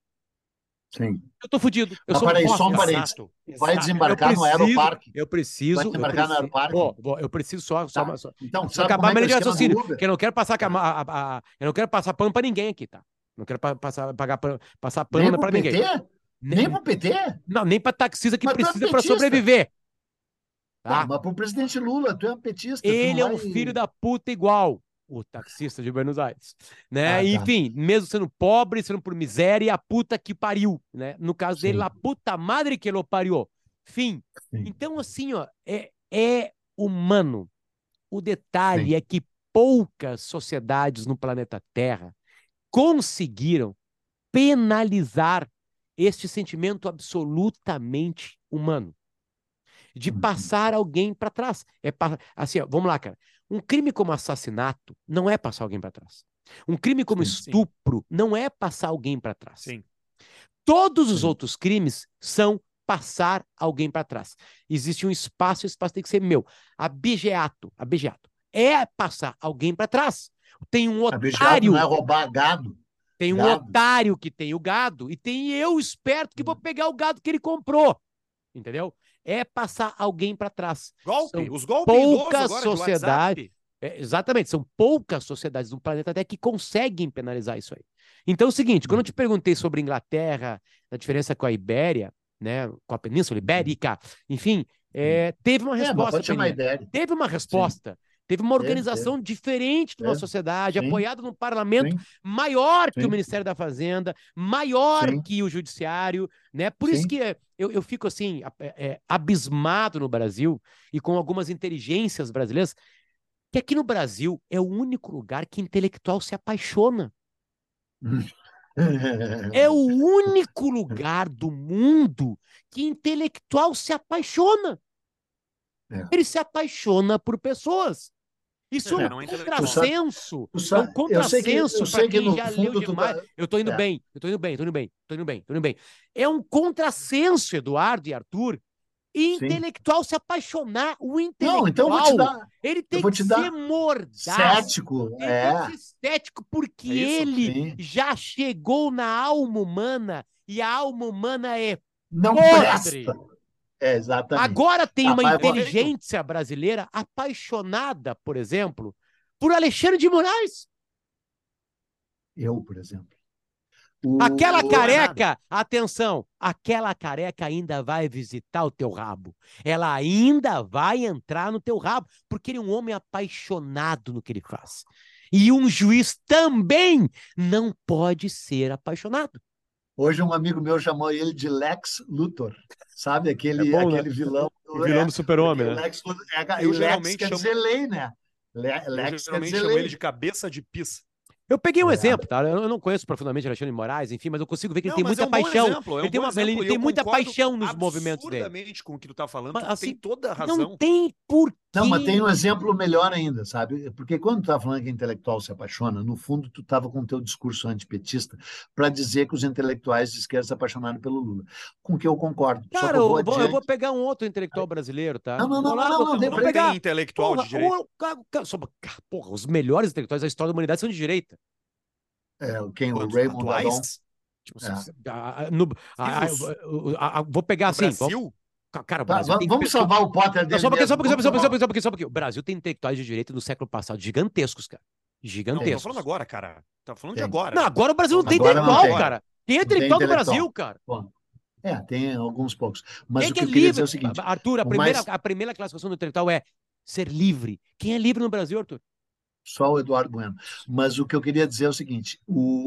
Eu tô fudido. Eu sou peraí, só um parênteses. Vai desembarcar no aeroparque. Eu preciso. Vai desembarcar no aeroparque. Eu preciso só então, acabar a minha raciocínio, porque eu não quero passar eu não quero passar pano para ninguém aqui, tá? Não quero passar pano para ninguém. Nem pro PT? Não, nem para taxista que precisa para sobreviver. Tá, mas pro presidente Lula, tu é um petista. Ele é um filho da puta igual o taxista de Buenos Aires, né? Enfim, mesmo sendo pobre, sendo por miséria, a puta que pariu, né? No caso dele, a puta madre que lo pariu. Fim. Então, assim, ó, é humano. O detalhe é que poucas sociedades no planeta Terra conseguiram penalizar este sentimento absolutamente humano de passar alguém para trás. Assim, ó, vamos lá, cara. Um crime como assassinato não é passar alguém para trás. Um crime como estupro não é passar alguém para trás. Todos os outros crimes são passar alguém para trás. Existe um espaço, esse espaço tem que ser meu. Abigeato é passar alguém para trás. Tem um otário. Não é roubar gado. Tem um otário que tem o gado e tem eu esperto que vou pegar o gado que ele comprou. Entendeu? É passar alguém para trás. Os golpes poucas sociedades. Exatamente, são poucas sociedades no planeta até que conseguem penalizar isso aí. Então é o seguinte, quando eu te perguntei sobre a Inglaterra, a diferença com a Ibéria, né, com a Península Ibérica, enfim, teve uma resposta. Teve uma resposta. Teve uma organização diferente de uma sociedade, apoiada num parlamento maior que o Ministério da Fazenda, maior que o Judiciário, né? Por isso que eu fico assim, abismado no Brasil e com algumas inteligências brasileiras, que aqui no Brasil é o único lugar que intelectual se apaixona. É o único lugar do mundo que intelectual se apaixona. Ele se apaixona por pessoas. Isso é um contrassenso. É um contrassenso para quem já leu demais. Eu tô indo bem. É um contrassenso, Eduardo e Arthur, intelectual se apaixonar. O intelectual, então ele tem que ser mordaz. Cético. Ele tem que ser estético, porque ele já chegou na alma humana e a alma humana é não podre. Presta. Exatamente. Agora tem uma inteligência brasileira apaixonada, por exemplo, por Alexandre de Moraes. Eu, por exemplo. Aquela Não é careca, atenção, aquela careca ainda vai visitar o teu rabo. Ela ainda vai entrar no teu rabo, porque ele é um homem apaixonado no que ele faz. E um juiz também não pode ser apaixonado. Hoje um amigo meu chamou ele de Lex Luthor, sabe? É bom, né? Aquele vilão. O vilão do Porque super-homem, né? Lex Luthor, e Eu Lex geralmente quer chamo, dizer lei, né? eu Lex quer geralmente dizer chamo ele lei. de cabeça de pizza. Eu peguei um É. exemplo, tá? Eu não conheço profundamente Alexandre de Moraes, enfim, mas eu consigo ver que ele Não, tem mas é muita um bom paixão. exemplo, é Ele um tem bom exemplo. ele E tem eu muita concordo paixão nos movimentos dele. absurdamente com o que tu tá falando. Mas, Tu tem assim, toda a não razão. tem Não, mas tem um porquê. exemplo melhor ainda, sabe? Porque quando tu tá falando que intelectual se apaixona, no fundo tu estava com o teu discurso antipetista para dizer que os intelectuais de esquerda se apaixonaram pelo Lula, com que eu concordo. Só Cara, que eu vou eu vou adiante. pegar um outro intelectual brasileiro, tá? Não, não, Vou não, não, lá, não, não, vou deixa Não tem pegar. intelectual de direita. Porra, os melhores intelectuais da história da humanidade são de direita. quem? O Quantos? Raymond Aron. Atuais? Tipo, É. Vivos? vou pegar No assim. Brasil? Cara, o Tá, Brasil tem vamos salvar o Potter Não, dele mesmo. Vamos só salvar. um pouquinho. O Brasil tem intelectuais de direita no século passado gigantescos, cara. Não, tô Tem, falando Gigantescos. agora, cara. Tá falando de tem. Não, agora. agora o Brasil não Falando tem Agora não intelectual, tem. cara. Quem é Não tem intelectual do intelectual. Brasil, cara? Bom, tem alguns poucos. Quem Mas é o que que é eu queria dizer é livre? o seguinte: Arthur, o mais a primeira classificação do intelectual é ser livre. Quem é livre no Brasil, Arthur? só o Eduardo Bueno. Mas o que eu queria dizer é o seguinte: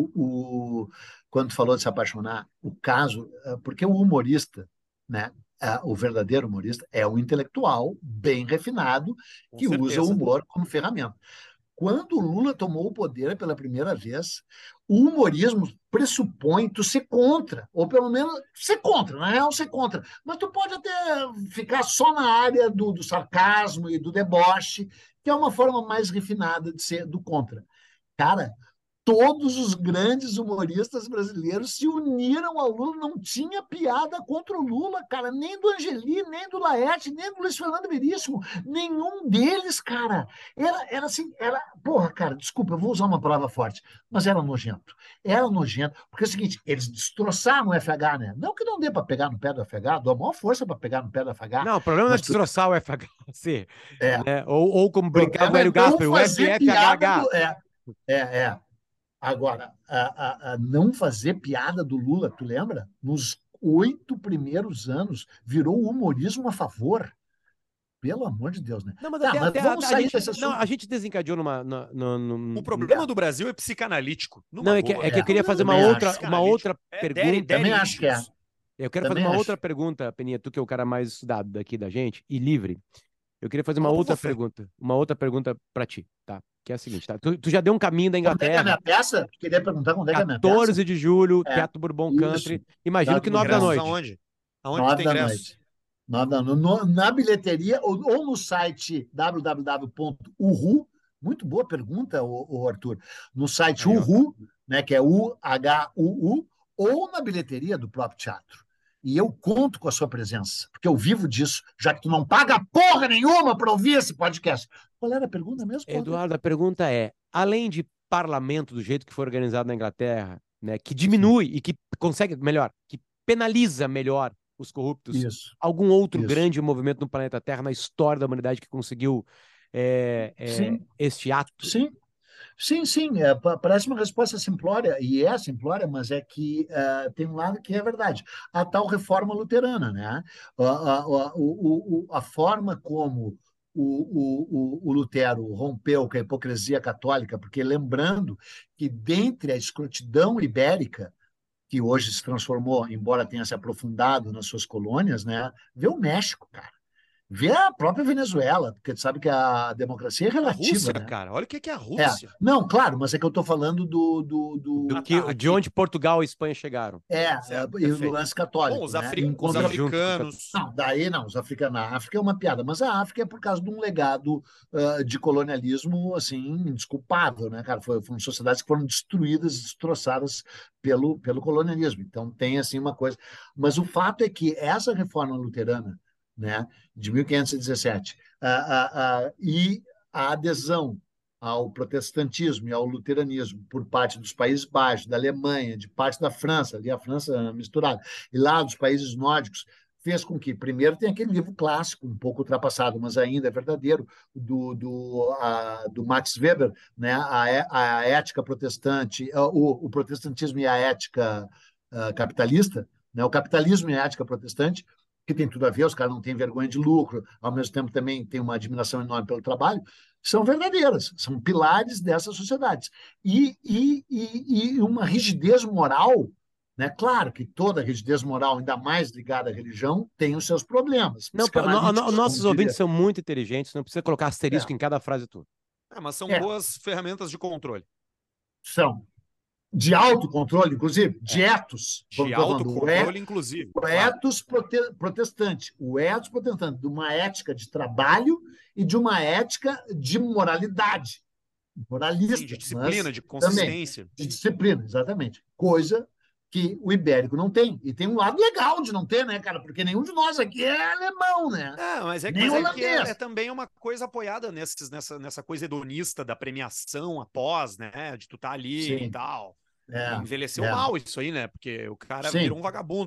quando tu falou de se apaixonar, o caso, porque o humorista, né? O verdadeiro humorista é o intelectual bem refinado Com que usa o certeza. humor como ferramenta. Quando o Lula tomou o poder pela primeira vez, o humorismo pressupõe tu ser contra, ou pelo menos ser contra, na real ser contra. Mas tu pode até ficar só na área do sarcasmo e do deboche, que é uma forma mais refinada de ser do contra. Cara, todos os grandes humoristas brasileiros se uniram ao Lula, não tinha piada contra o Lula, cara, nem do Angeli, nem do Laerte, nem do Luiz Fernando Veríssimo, nenhum deles, cara, era assim, porra, cara, desculpa, eu vou usar uma palavra forte, mas era nojento, porque é o seguinte, eles destroçaram o FH, né, não que não dê para pegar no pé do FH, dou a maior força para pegar no pé do FH, Não, o problema não é mas destroçar o FHC, é, né? Ou como o brincava o problema é Hélio não Gaspar, o fazer piada FFHH. é. Agora, a não fazer piada do Lula, tu lembra? Nos 8 primeiros anos, virou o humorismo a favor. Pelo amor de Deus, né? Não, mas Tá, mas vamos sair desse não, assunto. a gente desencadeou O problema do Brasil é psicanalítico. Não, Numa é que boa. eu queria fazer também acho. uma outra pergunta. Também acho que é. Eu quero fazer Também uma acho. outra pergunta, Peninha, tu que é o cara mais estudado daqui da gente e livre. Eu queria fazer Fala por você. uma outra pergunta para ti, tá? Que é a seguinte, tá? Tu já deu um caminho da Quando é que é a Inglaterra. minha peça? Queria perguntar quando é que é a minha peça? 14 de julho, É, Teatro Bourbon isso. Country. Imagino que Teatro 9 da Bourbon. noite. Aonde? Aonde 9 tem da ingresso? noite. Na bilheteria ou no site www.uhu. Muito boa pergunta, o Arthur. No site Aí, ó. Uhu, né, que é UHUU, ou na bilheteria do próprio teatro. E eu conto com a sua presença, porque eu vivo disso, já que tu não paga porra nenhuma para ouvir esse podcast. Qual era a pergunta mesmo, Potter? Eduardo, a pergunta é: além de parlamento do jeito que foi organizado na Inglaterra, né, que diminui e que consegue, melhor, que penaliza melhor os corruptos, Isso. algum outro Isso. grande movimento no planeta Terra, na história da humanidade, que conseguiu Sim. este ato? Sim. Sim, parece uma resposta simplória, e é simplória, mas é que tem um lado que é verdade. A tal reforma luterana, né? A forma como o Lutero rompeu com a hipocrisia católica, porque lembrando que dentre a escrotidão ibérica, que hoje se transformou, embora tenha se aprofundado nas suas colônias, né? Vê o México, cara. Vê a própria Venezuela, porque tu sabe que a democracia é A relativa, Rússia, né? cara. Olha o que é a Rússia. Não, claro, mas é que eu estou falando do De onde Portugal e Espanha chegaram. Certo, e o perfeito. lance católico, Bom, os, né? os africanos. Não, daí não, os africanos. A África é uma piada, mas a África é por causa de um legado de colonialismo, assim, indesculpável, né, cara? Foram sociedades que foram destruídas, destroçadas pelo colonialismo. Então tem, assim, uma coisa. Mas o fato é que essa reforma luterana, né, de 1517, e a adesão ao protestantismo e ao luteranismo por parte dos Países Baixos, da Alemanha, de parte da França, ali a França misturada, e lá dos países nórdicos, fez com que, primeiro, tem aquele livro clássico, um pouco ultrapassado, mas ainda é verdadeiro, do Max Weber, né? A ética protestante, o protestantismo e a ética capitalista, né? O capitalismo e a ética protestante, que tem tudo a ver, os caras não têm vergonha de lucro, ao mesmo tempo também tem uma admiração enorme pelo trabalho, são verdadeiras, são pilares dessas sociedades. E uma rigidez moral, né? Claro que toda rigidez moral, ainda mais ligada à religião, tem os seus problemas. Não, nossos ouvintes são muito inteligentes, não precisa colocar asterisco em cada frase tua. Mas são boas ferramentas de controle. São. De autocontrole, inclusive, de etos. De autocontrole, inclusive. O etos protestante. O etos protestante, de uma ética de trabalho e de uma ética de moralidade. Moralista. Sim, de disciplina, de consistência. Também, de disciplina, exatamente. Coisa que o ibérico não tem. E tem um lado legal de não ter, né, cara? Porque nenhum de nós aqui é alemão, né? Mas é também uma coisa apoiada nessa coisa hedonista da premiação após, né? De tu estar ali e tal. Envelheceu mal isso aí, né? Porque o cara virou um vagabundo.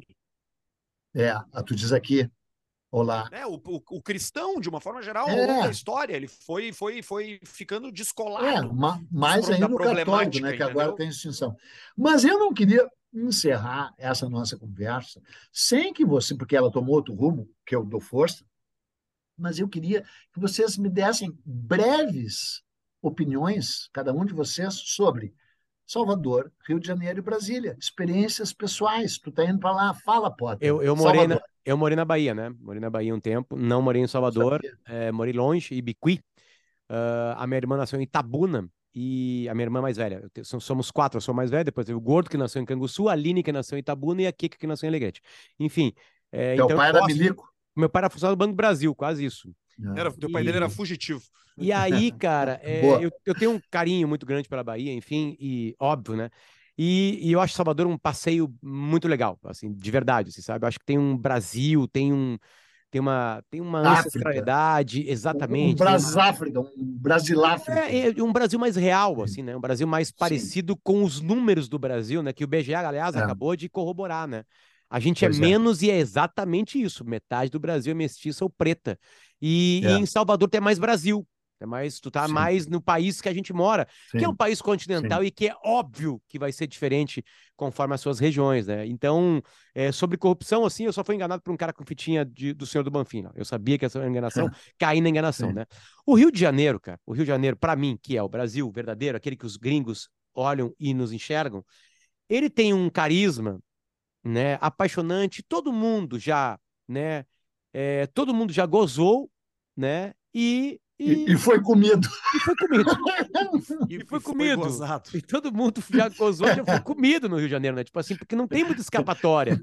Tu diz aqui, olá. O cristão, de uma forma geral, ao longo da história, ele foi ficando descolado. Mais ainda o católico, né? Que agora tem distinção. Mas eu não queria encerrar essa nossa conversa sem que você, porque ela tomou outro rumo, que eu dou força, mas eu queria que vocês me dessem breves opiniões, cada um de vocês, sobre Salvador, Rio de Janeiro e Brasília. Experiências pessoais. Tu tá indo para lá, fala, Potter. Eu morei na Bahia, né? Morei na Bahia um tempo, não morei em Salvador, morei longe, Ibiqui. A minha irmã nasceu em Itabuna, e a minha irmã mais velha. Somos 4, eu sou mais velho, depois teve o Gordo, que nasceu em Canguçu, a Aline, que nasceu em Itabuna, e a Kika, que nasceu em Alegrete. Enfim. Teu pai era milico? Meu pai era funcionário do Banco do Brasil, quase isso. Teu pai dele era fugitivo. E aí, cara, eu tenho um carinho muito grande pela Bahia, enfim, e óbvio, né? E eu acho Salvador um passeio muito legal, assim, de verdade, assim, sabe? Eu acho que tem um Brasil, tem uma ancestralidade, exatamente. Um Brasáfrica, um Brasiláfrica. Um Brasil mais real, assim, né? Um Brasil mais parecido com os números do Brasil, né? Que o BGE, aliás, acabou de corroborar, né? A gente é menos e é exatamente isso. Metade do Brasil é mestiça ou preta. E em Salvador tem mais Brasil. Tu tá mais no país que a gente mora, que é um país continental e que é óbvio que vai ser diferente conforme as suas regiões, né? Então, sobre corrupção, assim, eu só fui enganado por um cara com fitinha do Senhor do Banfim. Eu sabia que essa era enganação, caí na enganação, né? O Rio de Janeiro, cara, o Rio de Janeiro, para mim, que é o Brasil verdadeiro, aquele que os gringos olham e nos enxergam, ele tem um carisma, né, apaixonante. Todo mundo já, né? Todo mundo já gozou, né? E foi comido. E foi comido. E foi comido. E todo mundo já gozou, já foi comido no Rio de Janeiro, né? Tipo assim, porque não tem muita escapatória.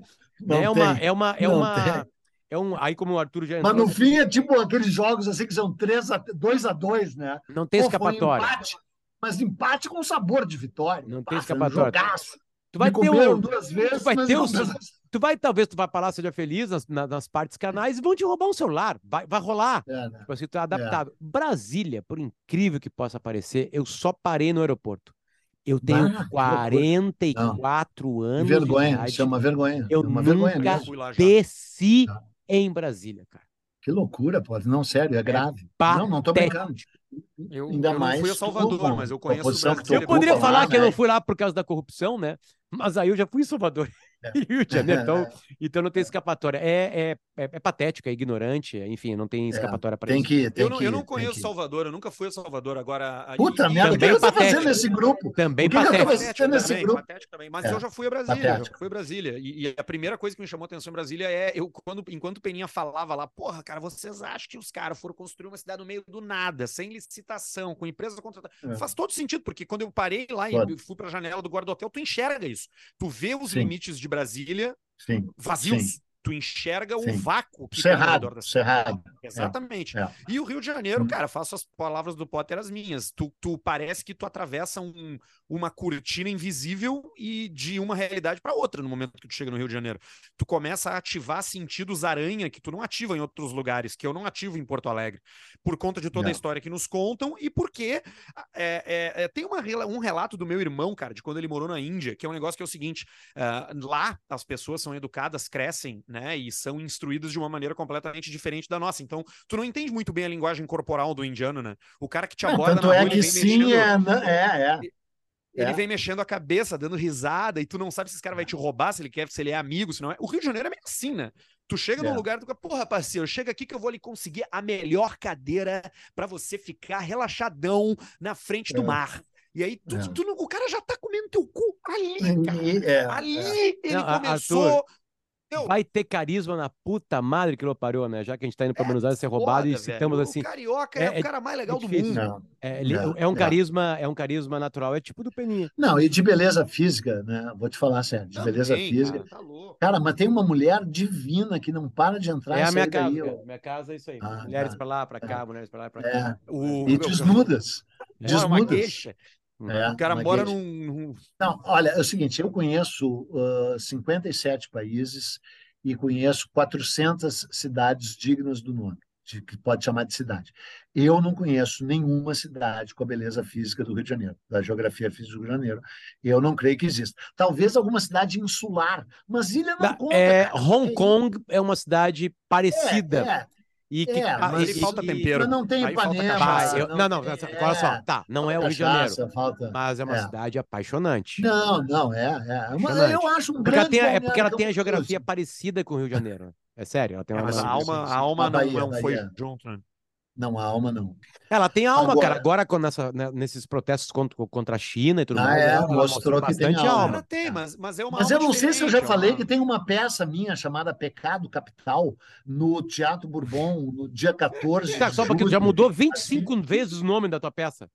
Aí como o Arthur já entrou... Mas no fim é tipo aqueles jogos assim que são 2-2, né? Não tem escapatória. Mas empate com sabor de vitória. Não tem escapatória. Jogaço. Tu vai ter duas vezes, talvez tu vai falar, seja feliz nas partes canais e vão te roubar um celular. Vai rolar. Tipo assim, tu é adaptado. Brasília, por incrível que possa parecer, eu só parei no aeroporto. Eu tenho 44 anos. Vergonha, de idade. Isso é uma vergonha. Eu nunca desci em Brasília, cara. Que loucura, pode. Não, sério, é grave. Não tô brincando. Eu não fui a Salvador, mas eu conheço o Brasil. Eu poderia falar que eu não fui lá por causa da corrupção, né? Mas aí eu já fui em Salvador e Rio de Janeiro, então não tem escapatória. É patético, é ignorante, enfim, não tem escapatória para isso. Eu não conheço Salvador, eu nunca fui a Salvador. Agora, puta merda, o que você tá fazendo nesse grupo? Também patético também. Mas eu já fui a Brasília, E a primeira coisa que me chamou a atenção em Brasília enquanto Peninha falava lá, porra, cara, vocês acham que os caras foram construir uma cidade no meio do nada, sem licitação, com empresa contratada? Faz todo sentido, porque quando eu parei lá e fui pra janela do guarda-hotel, tu enxerga isso. Tu vê os limites de Brasília vazios. Tu enxerga o vácuo que tem ao redor da cidade. Exatamente. E o Rio de Janeiro, cara, faço as palavras do Potter as minhas. Tu parece que tu atravessa uma cortina invisível e de uma realidade para outra no momento que tu chega no Rio de Janeiro. Tu começa a ativar sentidos aranha que tu não ativa em outros lugares, que eu não ativo em Porto Alegre, por conta de toda a história que nos contam e porque tem um relato do meu irmão, cara, de quando ele morou na Índia, que é um negócio que é o seguinte, lá as pessoas são educadas, crescem né? E são instruídos de uma maneira completamente diferente da nossa. Então, tu não entende muito bem a linguagem corporal do indiano, né? O cara que te aborda Tanto na é rua, que ele vem sim, mexendo. Ele é. vem mexendo a cabeça, dando risada, e tu não sabe se esse cara vai te roubar, se ele quer, se ele é amigo, se não é. O Rio de Janeiro é meio assim, né? Tu chega num lugar, tu fica, porra, parceiro, chega aqui que eu vou lhe conseguir a melhor cadeira pra você ficar relaxadão na frente do mar. E aí o cara já tá comendo teu cu ali, cara. Ali ele Não, começou. Arthur, vai ter carisma na puta madre que ele parou, né? Já que a gente tá indo pra Buenos Aires ser roubado e citamos velho. assim. O carioca é o cara mais legal do difícil. mundo. É um carisma natural, é tipo do Peninha. Não, e de beleza física, né? Vou te falar sério, de beleza física. Cara, tá louco. Cara, mas tem uma mulher divina que não para de entrar É e a minha sair casa, daí. cara. Minha casa é isso aí. Ah, Mulheres pra lá, pra cá, mulheres pra lá, pra cá. É. O, E desnudas. Mora uma Desnudas. gueixa. É, O cara uma mora gueixa. num. Não, olha, é o seguinte, eu conheço 57 países e conheço 400 cidades dignas do nome, que pode chamar de cidade. Eu não conheço nenhuma cidade com a beleza física do Rio de Janeiro, da geografia física do Rio de Janeiro. Eu não creio que exista. Talvez alguma cidade insular, mas ilha não conta, cara. Hong Kong é uma cidade parecida. É, E que, Mas aí falta tempero. mas não tem Aí falta Ipanema. cachaça. Olha só, tá, não é o Rio de Janeiro, Falta, mas é uma cidade apaixonante. Não, eu acho um grande É porque ela balneário tem a Campo geografia Grande. parecida com o Rio de Janeiro. É sério, ela tem uma. Mas a sim. alma A Bahia, não foi Bahia. junto, né? Não, a alma não. Ela tem alma, cara. Agora, Agora, nesses protestos contra a China e tudo mais, ela mostrou que tem bastante alma. alma. Ela tem, mas é uma Mas alma eu não sei se eu já diferente, falei que tem uma peça minha chamada Pecado Capital no Teatro Bourbon, no dia 14 Tá, de só porque julho. já mudou 25 vezes o nome da tua peça.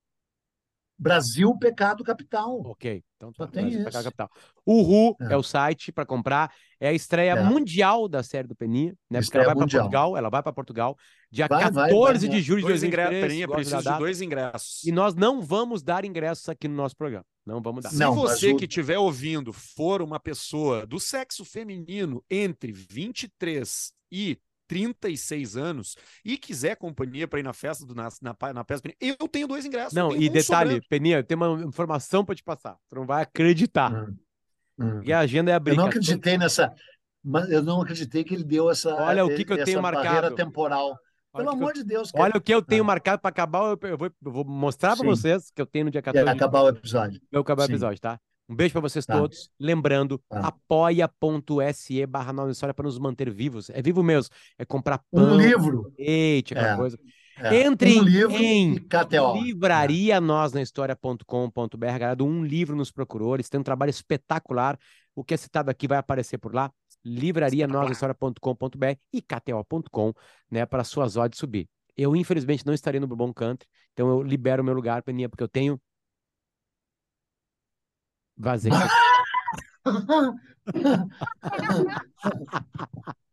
Brasil, Pecado Capital. Ok, então Só tá. tem Brasil, isso. Pecado Capital. O Ru é o site para comprar. É a estreia É. mundial da série do Peninha, né? Porque Estreia ela vai para mundial. Portugal. Ela vai para Portugal dia Vai, 14 de né? julho de 2023. Peninha, preciso de 2 ingressos. E nós não vamos dar ingressos aqui no nosso programa. Não vamos dar. Se você que estiver ouvindo for uma pessoa do sexo feminino entre 23 e 36 anos e quiser companhia para ir na festa na peça do Peninha, eu tenho 2 ingressos. Não, e detalhe, Peninha, eu tenho uma informação para te passar. Tu não vai acreditar. E a agenda é abrir. Eu não acreditei mas eu não acreditei que ele deu essa eu tenho barreira marcado. temporal. Pelo amor de Deus, cara. Olha o que eu tenho marcado para acabar. Eu vou mostrar para vocês que eu tenho no dia 14. E acabar o episódio. Vai acabar o episódio, tá? Um beijo para vocês todos. Lembrando, apoia.se/Nova História para nos manter vivos. É vivo mesmo. É comprar pão, um livro, leite, aquela coisa. É. Entre em KTO. livraria nosnahistoria.com.br. Galera, do Um Livro nos procurou. Eles têm um trabalho espetacular. O que é citado aqui vai aparecer por lá. Livraria nosnahistoria.com.br e KTO.com, né, para suas odds subir. Eu, infelizmente, não estarei no Bourbon Country, então eu libero o meu lugar, Peninha, porque eu tenho vazei.